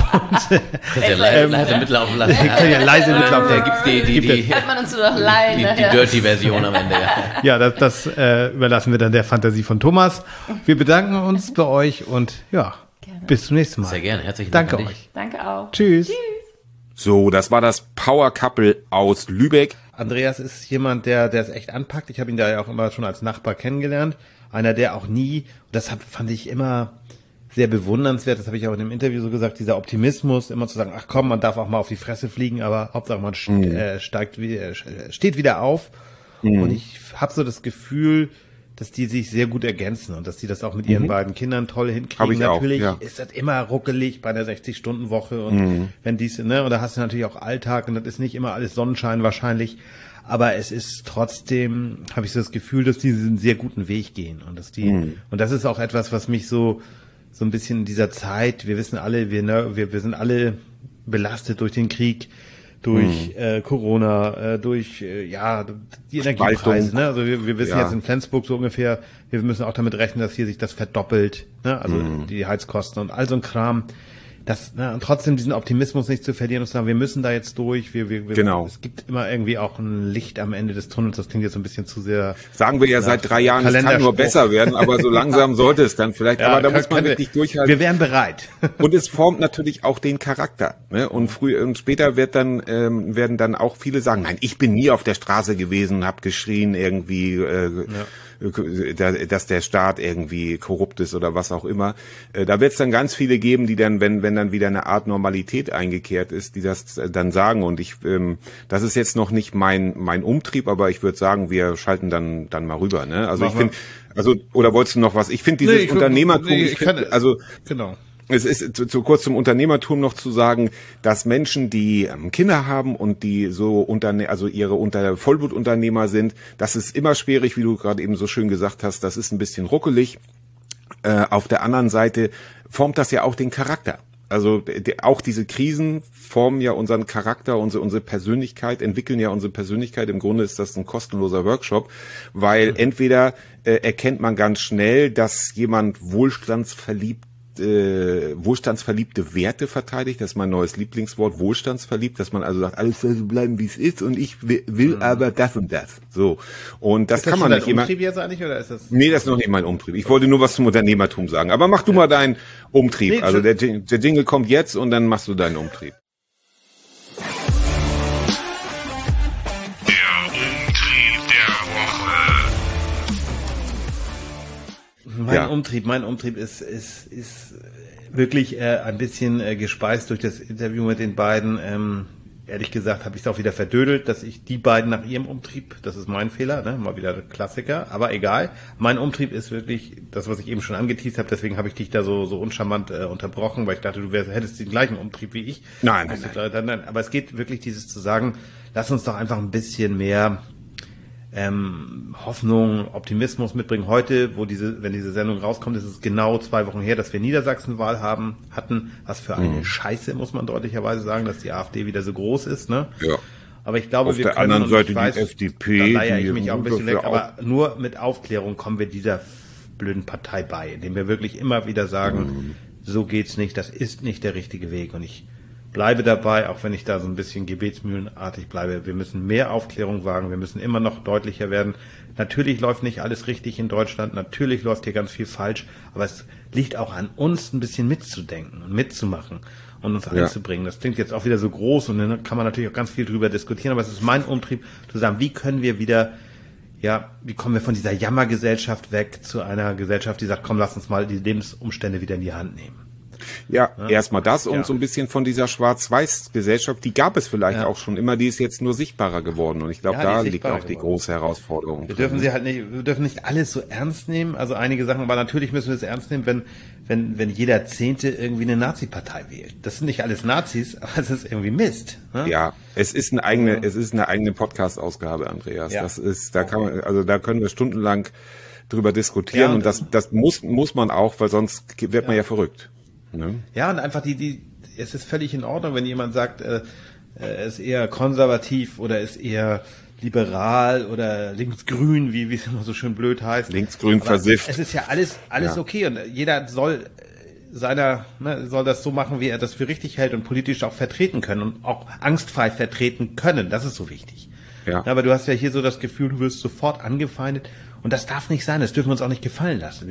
Leise mitlaufen lassen. Leise mitlaufen. Da gibt's die hört man uns nur noch leiden. Die Dirty-Version am Ende. Ja, das überlassen wir dann der Fantasie von Thomas. Wir bedanken uns bei euch und bis zum nächsten Mal. Sehr gerne. Herzlichen Dank. Danke euch. Danke auch. Tschüss. So, das war das Power Couple aus Lübeck. Andreas ist jemand, der es echt anpackt. Ich habe ihn da ja auch immer schon als Nachbar kennengelernt. Einer, der auch nie, das fand ich immer sehr bewundernswert, das habe ich auch in dem Interview so gesagt, dieser Optimismus, immer zu sagen, ach komm, man darf auch mal auf die Fresse fliegen, aber Hauptsache man steht wieder auf. Und ich habe so das Gefühl, dass die sich sehr gut ergänzen und dass die das auch mit ihren beiden Kindern toll hinkriegen. Natürlich ist das immer ruckelig bei einer 60-Stunden-Woche und wenn und da hast du natürlich auch Alltag und das ist nicht immer alles Sonnenschein wahrscheinlich, aber es ist trotzdem, habe ich so das Gefühl, dass die einen sehr guten Weg gehen und dass die, und das ist auch etwas, was mich so ein bisschen in dieser Zeit, wir wissen alle, wir sind alle belastet durch den Krieg, durch Corona, durch die Energiepreise. Ne? Also wir wissen jetzt in Flensburg so ungefähr, wir müssen auch damit rechnen, dass hier sich das verdoppelt. Ne? Also die Heizkosten und all so ein Kram. Und trotzdem diesen Optimismus nicht zu verlieren und zu sagen, wir müssen da jetzt durch. Genau. Es gibt immer irgendwie auch ein Licht am Ende des Tunnels. Das klingt jetzt so ein bisschen zu sehr. Sagen wir ja seit 3 Jahren, es kann nur besser werden, aber so langsam sollte es dann vielleicht. Aber da muss man wirklich durchhalten. Wir wären bereit. Und es formt natürlich auch den Charakter. Ne? Und früher und später werden dann auch viele sagen, nein, ich bin nie auf der Straße gewesen und habe geschrien irgendwie. dass der Staat irgendwie korrupt ist oder was auch immer. Da wird es dann ganz viele geben, die dann, wenn dann wieder eine Art Normalität eingekehrt ist, die das dann sagen. Und das ist jetzt noch nicht mein Umtrieb, aber ich würde sagen, wir schalten dann mal rüber. Ne? Also ich finde, oder wolltest du noch was? Ich finde dieses Unternehmertum, genau. Es ist zu kurz zum Unternehmertum noch zu sagen, dass Menschen, die Kinder haben und die so ihre Vollblutunternehmer sind, das ist immer schwierig, wie du gerade eben so schön gesagt hast, das ist ein bisschen ruckelig. Auf der anderen Seite formt das ja auch den Charakter. Also auch diese Krisen formen ja unseren Charakter, unsere Persönlichkeit, entwickeln ja unsere Persönlichkeit. Im Grunde ist das ein kostenloser Workshop, weil entweder erkennt man ganz schnell, dass jemand wohlstandsverliebt wohlstandsverliebte Werte verteidigt, das ist mein neues Lieblingswort, wohlstandsverliebt, dass man also sagt, alles soll so bleiben, wie es ist und ich will aber das und das. So. Und das kann man nicht immer. Ist das dein Umtrieb jetzt eigentlich, oder ist das? Nee, das ist noch nicht mein Umtrieb. Ich wollte nur was zum Unternehmertum sagen. Aber mach du mal deinen Umtrieb. Also der Jingle kommt jetzt und dann machst du deinen Umtrieb. Mein Umtrieb ist wirklich ein bisschen gespeist durch das Interview mit den beiden. Ehrlich gesagt habe ich es auch wieder verdödelt, dass ich die beiden nach ihrem Umtrieb, das ist mein Fehler, ne? Mal wieder Klassiker, aber egal. Mein Umtrieb ist wirklich das, was ich eben schon angeteast habe, deswegen habe ich dich da so uncharmant unterbrochen, weil ich dachte, hättest den gleichen Umtrieb wie ich. Nein. Aber es geht wirklich dieses zu sagen, lass uns doch einfach ein bisschen mehr Hoffnung, Optimismus mitbringen. Heute, wenn diese Sendung rauskommt, ist es genau 2 Wochen her, dass wir Niedersachsenwahl hatten. Was für eine Scheiße, muss man deutlicherweise sagen, dass die AfD wieder so groß ist, ne? Ja. Aber ich glaube, auf der anderen Seite die FDP. Da leier ich mich auch ein bisschen weg, aber nur mit Aufklärung kommen wir dieser blöden Partei bei, indem wir wirklich immer wieder sagen, so geht's nicht, das ist nicht der richtige Weg. Und ich bleibe dabei, auch wenn ich da so ein bisschen gebetsmühlenartig bleibe. Wir müssen mehr Aufklärung wagen, wir müssen immer noch deutlicher werden. Natürlich läuft nicht alles richtig in Deutschland, natürlich läuft hier ganz viel falsch, aber es liegt auch an uns, ein bisschen mitzudenken und mitzumachen und uns einzubringen. Das klingt jetzt auch wieder so groß und dann kann man natürlich auch ganz viel drüber diskutieren, aber es ist mein Umtrieb zu sagen, wie kommen wir von dieser Jammergesellschaft weg zu einer Gesellschaft, die sagt, komm, lass uns mal die Lebensumstände wieder in die Hand nehmen. Ja, erstmal das und so ein bisschen von dieser Schwarz-Weiß-Gesellschaft, die gab es vielleicht auch schon immer, die ist jetzt nur sichtbarer geworden und ich glaube, da liegt auch die große Herausforderung. Wir dürfen nicht alles so ernst nehmen, also einige Sachen, aber natürlich müssen wir es ernst nehmen, wenn jeder Zehnte irgendwie eine Nazi-Partei wählt. Das sind nicht alles Nazis, aber es ist irgendwie Mist. Ne? Ja, es ist eine eigene Podcast-Ausgabe, Andreas. Ja. Da können wir stundenlang drüber diskutieren und das muss man auch, weil sonst wird man ja verrückt. Ne? Ja, und einfach es ist völlig in Ordnung, wenn jemand sagt, er ist eher konservativ oder ist eher liberal oder linksgrün, wie es immer so schön blöd heißt. Linksgrün versifft. Es ist ja alles okay und jeder soll soll das so machen, wie er das für richtig hält und politisch auch vertreten können und auch angstfrei vertreten können. Das ist so wichtig. Ja. Aber du hast ja hier so das Gefühl, du wirst sofort angefeindet und das darf nicht sein. Das dürfen wir uns auch nicht gefallen lassen.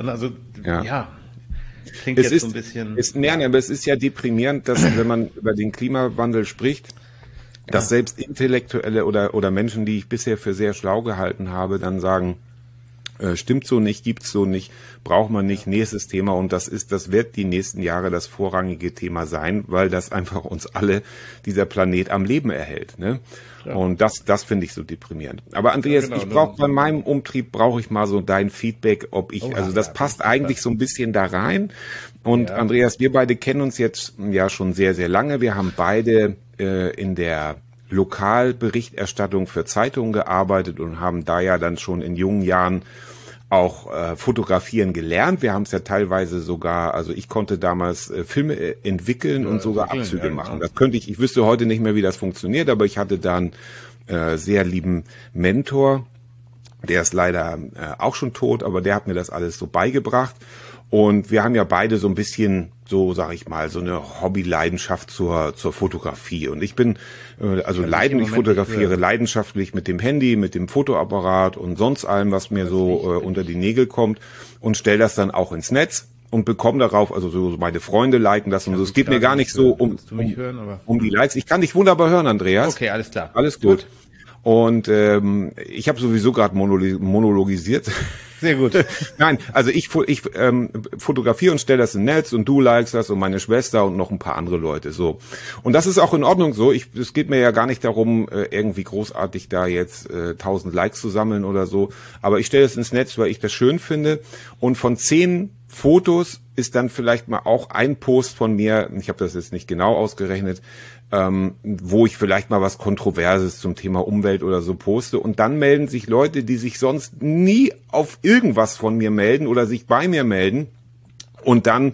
Klingt jetzt so ein bisschen. Aber es ist ja deprimierend, dass wenn man über den Klimawandel spricht, dass selbst Intellektuelle oder Menschen, die ich bisher für sehr schlau gehalten habe, dann sagen, stimmt so nicht, gibt's so nicht, braucht man nicht, nächstes Thema und das wird die nächsten Jahre das vorrangige Thema sein, weil das einfach uns alle, dieser Planet am Leben erhält, ne? Ja. Und das finde ich so deprimierend. Aber Andreas, bei meinem Umtrieb brauche ich mal so dein Feedback, das passt eigentlich so ein bisschen da rein. Und Andreas, wir beide kennen uns jetzt ja schon sehr, sehr lange. Wir haben beide in der Lokalberichterstattung für Zeitungen gearbeitet und haben da ja dann schon in jungen Jahren auch fotografieren gelernt. Wir haben es ja teilweise sogar, also ich konnte damals Filme entwickeln und sogar Abzüge machen. Das könnte ich wüsste heute nicht mehr, wie das funktioniert, aber ich hatte da einen sehr lieben Mentor, der ist leider auch schon tot, aber der hat mir das alles so beigebracht. Und wir haben ja beide so ein bisschen, so sage ich mal, so eine Hobby-Leidenschaft zur Fotografie. Und ich bin, ich fotografiere leidenschaftlich mit dem Handy, mit dem Fotoapparat und sonst allem, was mir so unter die Nägel kommt und stelle das dann auch ins Netz und bekomme darauf, also so meine Freunde liken das und so. Es geht mir gar nicht so um die Likes. Ich kann dich wunderbar hören, Andreas. Okay, alles klar. Alles gut. Und ich habe sowieso gerade monologisiert. Sehr gut. Nein, also ich fotografiere und stelle das in Netz und du likest das und meine Schwester und noch ein paar andere Leute. So. Und das ist auch in Ordnung so. Es geht mir ja gar nicht darum, irgendwie großartig da jetzt 1000 Likes zu sammeln oder so. Aber ich stelle es ins Netz, weil ich das schön finde. Und von 10 Fotos ist dann vielleicht mal auch ein Post von mir, ich habe das jetzt nicht genau ausgerechnet, wo ich vielleicht mal was Kontroverses zum Thema Umwelt oder so poste und dann melden sich Leute, die sich sonst nie auf irgendwas von mir melden oder sich bei mir melden und dann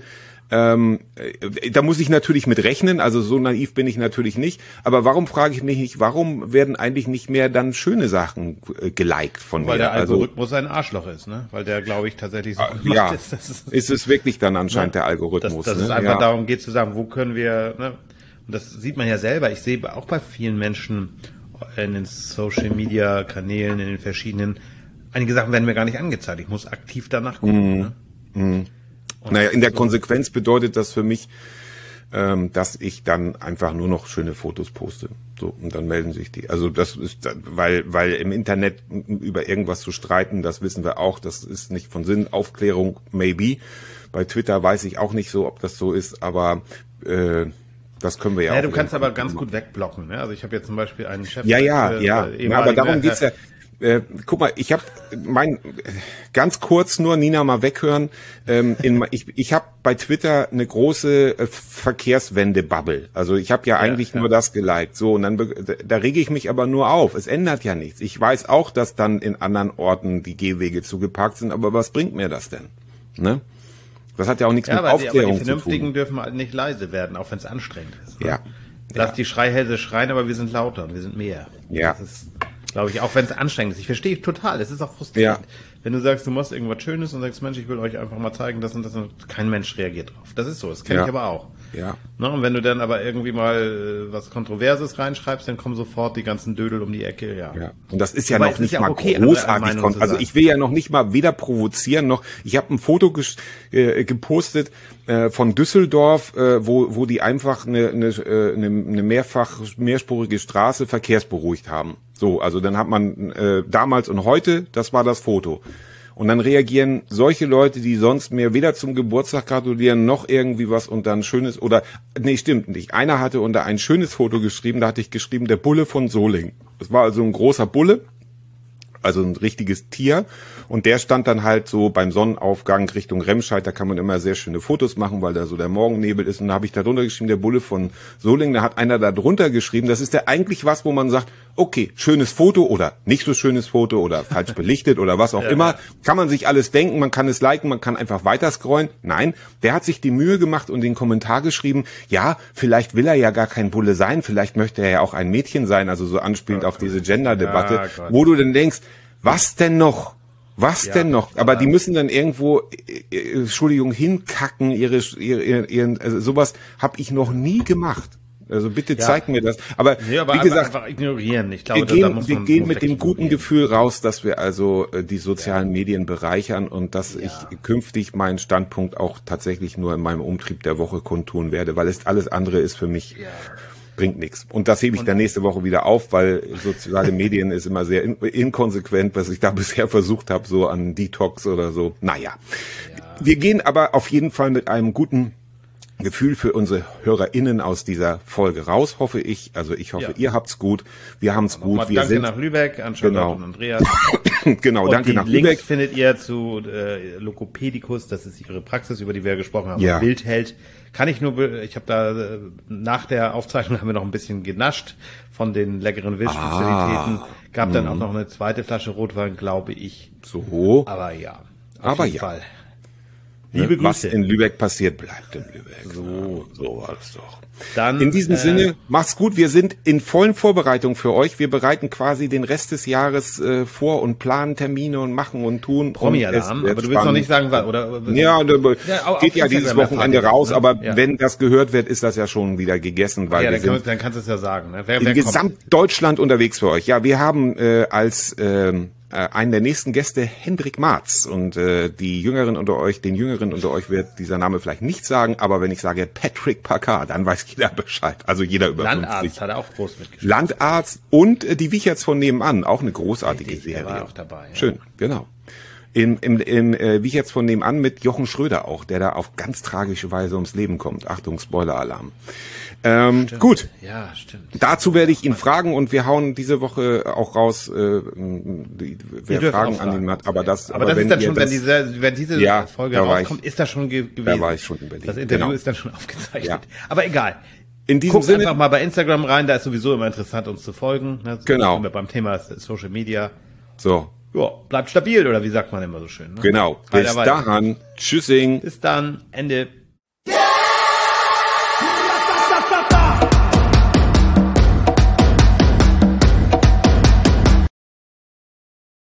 da muss ich natürlich mit rechnen, also so naiv bin ich natürlich nicht, aber warum frage ich mich nicht, warum werden eigentlich nicht mehr dann schöne Sachen geliked von mir? Weil der Algorithmus ein Arschloch ist, ne? Weil der, glaube ich, tatsächlich so ja, ist es wirklich dann anscheinend der Algorithmus. Dass es einfach darum geht zu sagen, wo können wir, ne? Und das sieht man ja selber. Ich sehe auch bei vielen Menschen in den Social-Media-Kanälen, in den verschiedenen, einige Sachen werden mir gar nicht angezeigt. Ich muss aktiv danach gucken. Ne? Naja, in der Konsequenz bedeutet das für mich, dass ich dann einfach nur noch schöne Fotos poste. So, und dann melden sich die. Also das ist, weil im Internet über irgendwas zu streiten, das wissen wir auch, das ist nicht von Sinn. Aufklärung, maybe. Bei Twitter weiß ich auch nicht so, ob das so ist, aber das können wir ja auch. Du kannst aber ganz gut wegblocken. Ne? Also ich habe jetzt zum Beispiel einen Chef. Ja, aber darum geht's ja. Guck mal, ich habe ganz kurz nur Nina mal weghören. Ich habe bei Twitter eine große Verkehrswende-Bubble. Also ich habe ja eigentlich nur das geliked. So und dann da rege ich mich aber nur auf. Es ändert ja nichts. Ich weiß auch, dass dann in anderen Orten die Gehwege zugeparkt sind. Aber was bringt mir das denn? Ne? Das hat ja auch nichts mit Aufklärung zu tun. Die Vernünftigen dürfen halt nicht leise werden, auch wenn es anstrengend ist. Ne? Ja. Lass die Schreihälse schreien, aber wir sind lauter und wir sind mehr. Ja. Das ist, glaube ich, auch wenn es anstrengend ist. Ich verstehe total. Es ist auch frustrierend. Ja. Wenn du sagst, du machst irgendwas Schönes und sagst, Mensch, ich will euch einfach mal zeigen, das und das, und kein Mensch reagiert drauf. Das ist so. Das kenne ich aber auch. Ja. Ne? Und wenn du dann aber irgendwie mal was Kontroverses reinschreibst, dann kommen sofort die ganzen Dödel um die Ecke. Ja. Und das ist ja noch nicht mal großartig. Also ich will ja noch nicht mal weder provozieren noch. Ich habe ein Foto gepostet von Düsseldorf, wo die einfach eine mehrspurige Straße verkehrsberuhigt haben. So, also dann hat man damals und heute, das war das Foto. Und dann reagieren solche Leute, die sonst mir weder zum Geburtstag gratulieren, noch irgendwie was unter ein schönes, oder, nee, stimmt nicht. Einer hatte unter ein schönes Foto geschrieben, da hatte ich geschrieben, der Bulle von Solingen. Das war also ein großer Bulle, also ein richtiges Tier. Und der stand dann halt so beim Sonnenaufgang Richtung Remscheid, da kann man immer sehr schöne Fotos machen, weil da so der Morgennebel ist. Und da habe ich da drunter geschrieben, der Bulle von Solingen. Da hat einer da drunter geschrieben, das ist ja eigentlich was, wo man sagt, okay, schönes Foto oder nicht so schönes Foto oder falsch belichtet oder was auch immer. Kann man sich alles denken, man kann es liken, man kann einfach weiter scrollen. Nein, der hat sich die Mühe gemacht und den Kommentar geschrieben, ja, vielleicht will er ja gar kein Bulle sein, vielleicht möchte er ja auch ein Mädchen sein, also so anspielend auf diese Gender-Debatte, wo du dann denkst, was denn noch? Was denn noch? Aber die müssen dann irgendwo, Entschuldigung, hinkacken, ihren also sowas habe ich noch nie gemacht. Also bitte zeig mir das. Aber, wie gesagt, einfach ignorieren. Ich glaube, wir gehen mit dem guten Gefühl raus, dass wir also die sozialen Medien bereichern und dass ich künftig meinen Standpunkt auch tatsächlich nur in meinem Umtrieb der Woche kundtun werde, weil es alles andere ist für mich bringt nichts. Und das hebe ich dann nächste Woche wieder auf, weil soziale Medien ist immer sehr inkonsequent, was ich da bisher versucht habe, so an Detox oder so. Naja. Wir gehen aber auf jeden Fall mit einem guten Gefühl für unsere HörerInnen aus dieser Folge raus, hoffe ich. Also ich hoffe, ihr habt's gut. Wir haben's gut. Wir danke nach Lübeck an Charlotte und Andreas. Genau, und danke nach Lübeck. Links findet ihr zu Logopädicus, das ist ihre Praxis, über die wir gesprochen haben, Wildheld. Kann ich nur, ich habe da, nach der Aufzeichnung haben wir noch ein bisschen genascht von den leckeren Wildspezialitäten. Gab dann auch noch eine zweite Flasche Rotwein, glaube ich. So. Aber ja, auf jeden Fall. Liebe Grüße. Was in Lübeck passiert, bleibt in Lübeck. So war das doch. Dann, in diesem Sinne, macht's gut. Wir sind in vollen Vorbereitung für euch. Wir bereiten quasi den Rest des Jahres vor und planen Termine und machen und tun. Promi-Alarm, aber du willst noch nicht sagen, oder? Ja, geht ja dieses Wochenende raus, aber wenn das gehört wird, ist das ja schon wieder gegessen, weil wir dann kannst du es ja sagen. Ne? Wer in Gesamtdeutschland unterwegs für euch. Ja, wir haben als einen der nächsten Gäste Hendrik Marz. Und den Jüngeren unter euch wird dieser Name vielleicht nicht sagen, aber wenn ich sage Patrick Packard, dann weiß jeder Bescheid. Also jeder über Landarzt 50. hat er auch groß mitgespielt. Landarzt und die Wicherts von nebenan, auch eine großartige Richtig, Serie. der war auch dabei. Ja. Schön, genau. Wie ich jetzt von nebenan mit Jochen Schröder auch, der da auf ganz tragische Weise ums Leben kommt. Achtung, Spoiler-Alarm. Gut. Ja, stimmt. Dazu werde ich ihn fragen und wir hauen diese Woche auch raus, wer Fragen an ihn hat. Aber das ist dann schon, wenn diese Folge rauskommt, ist das schon gewesen. Da war ich schon in Berlin. Das Interview ist dann schon aufgezeichnet. Ja. Aber egal. In diesem Guckt Sinne einfach mal bei Instagram rein, da ist sowieso immer interessant, uns zu folgen. Ne? Genau. Sind wir beim Thema Social Media. So. Ja, bleibt stabil, oder wie sagt man immer so schön. Ne? Genau. Bis dahin. Tschüssing. Bis dann. Ende.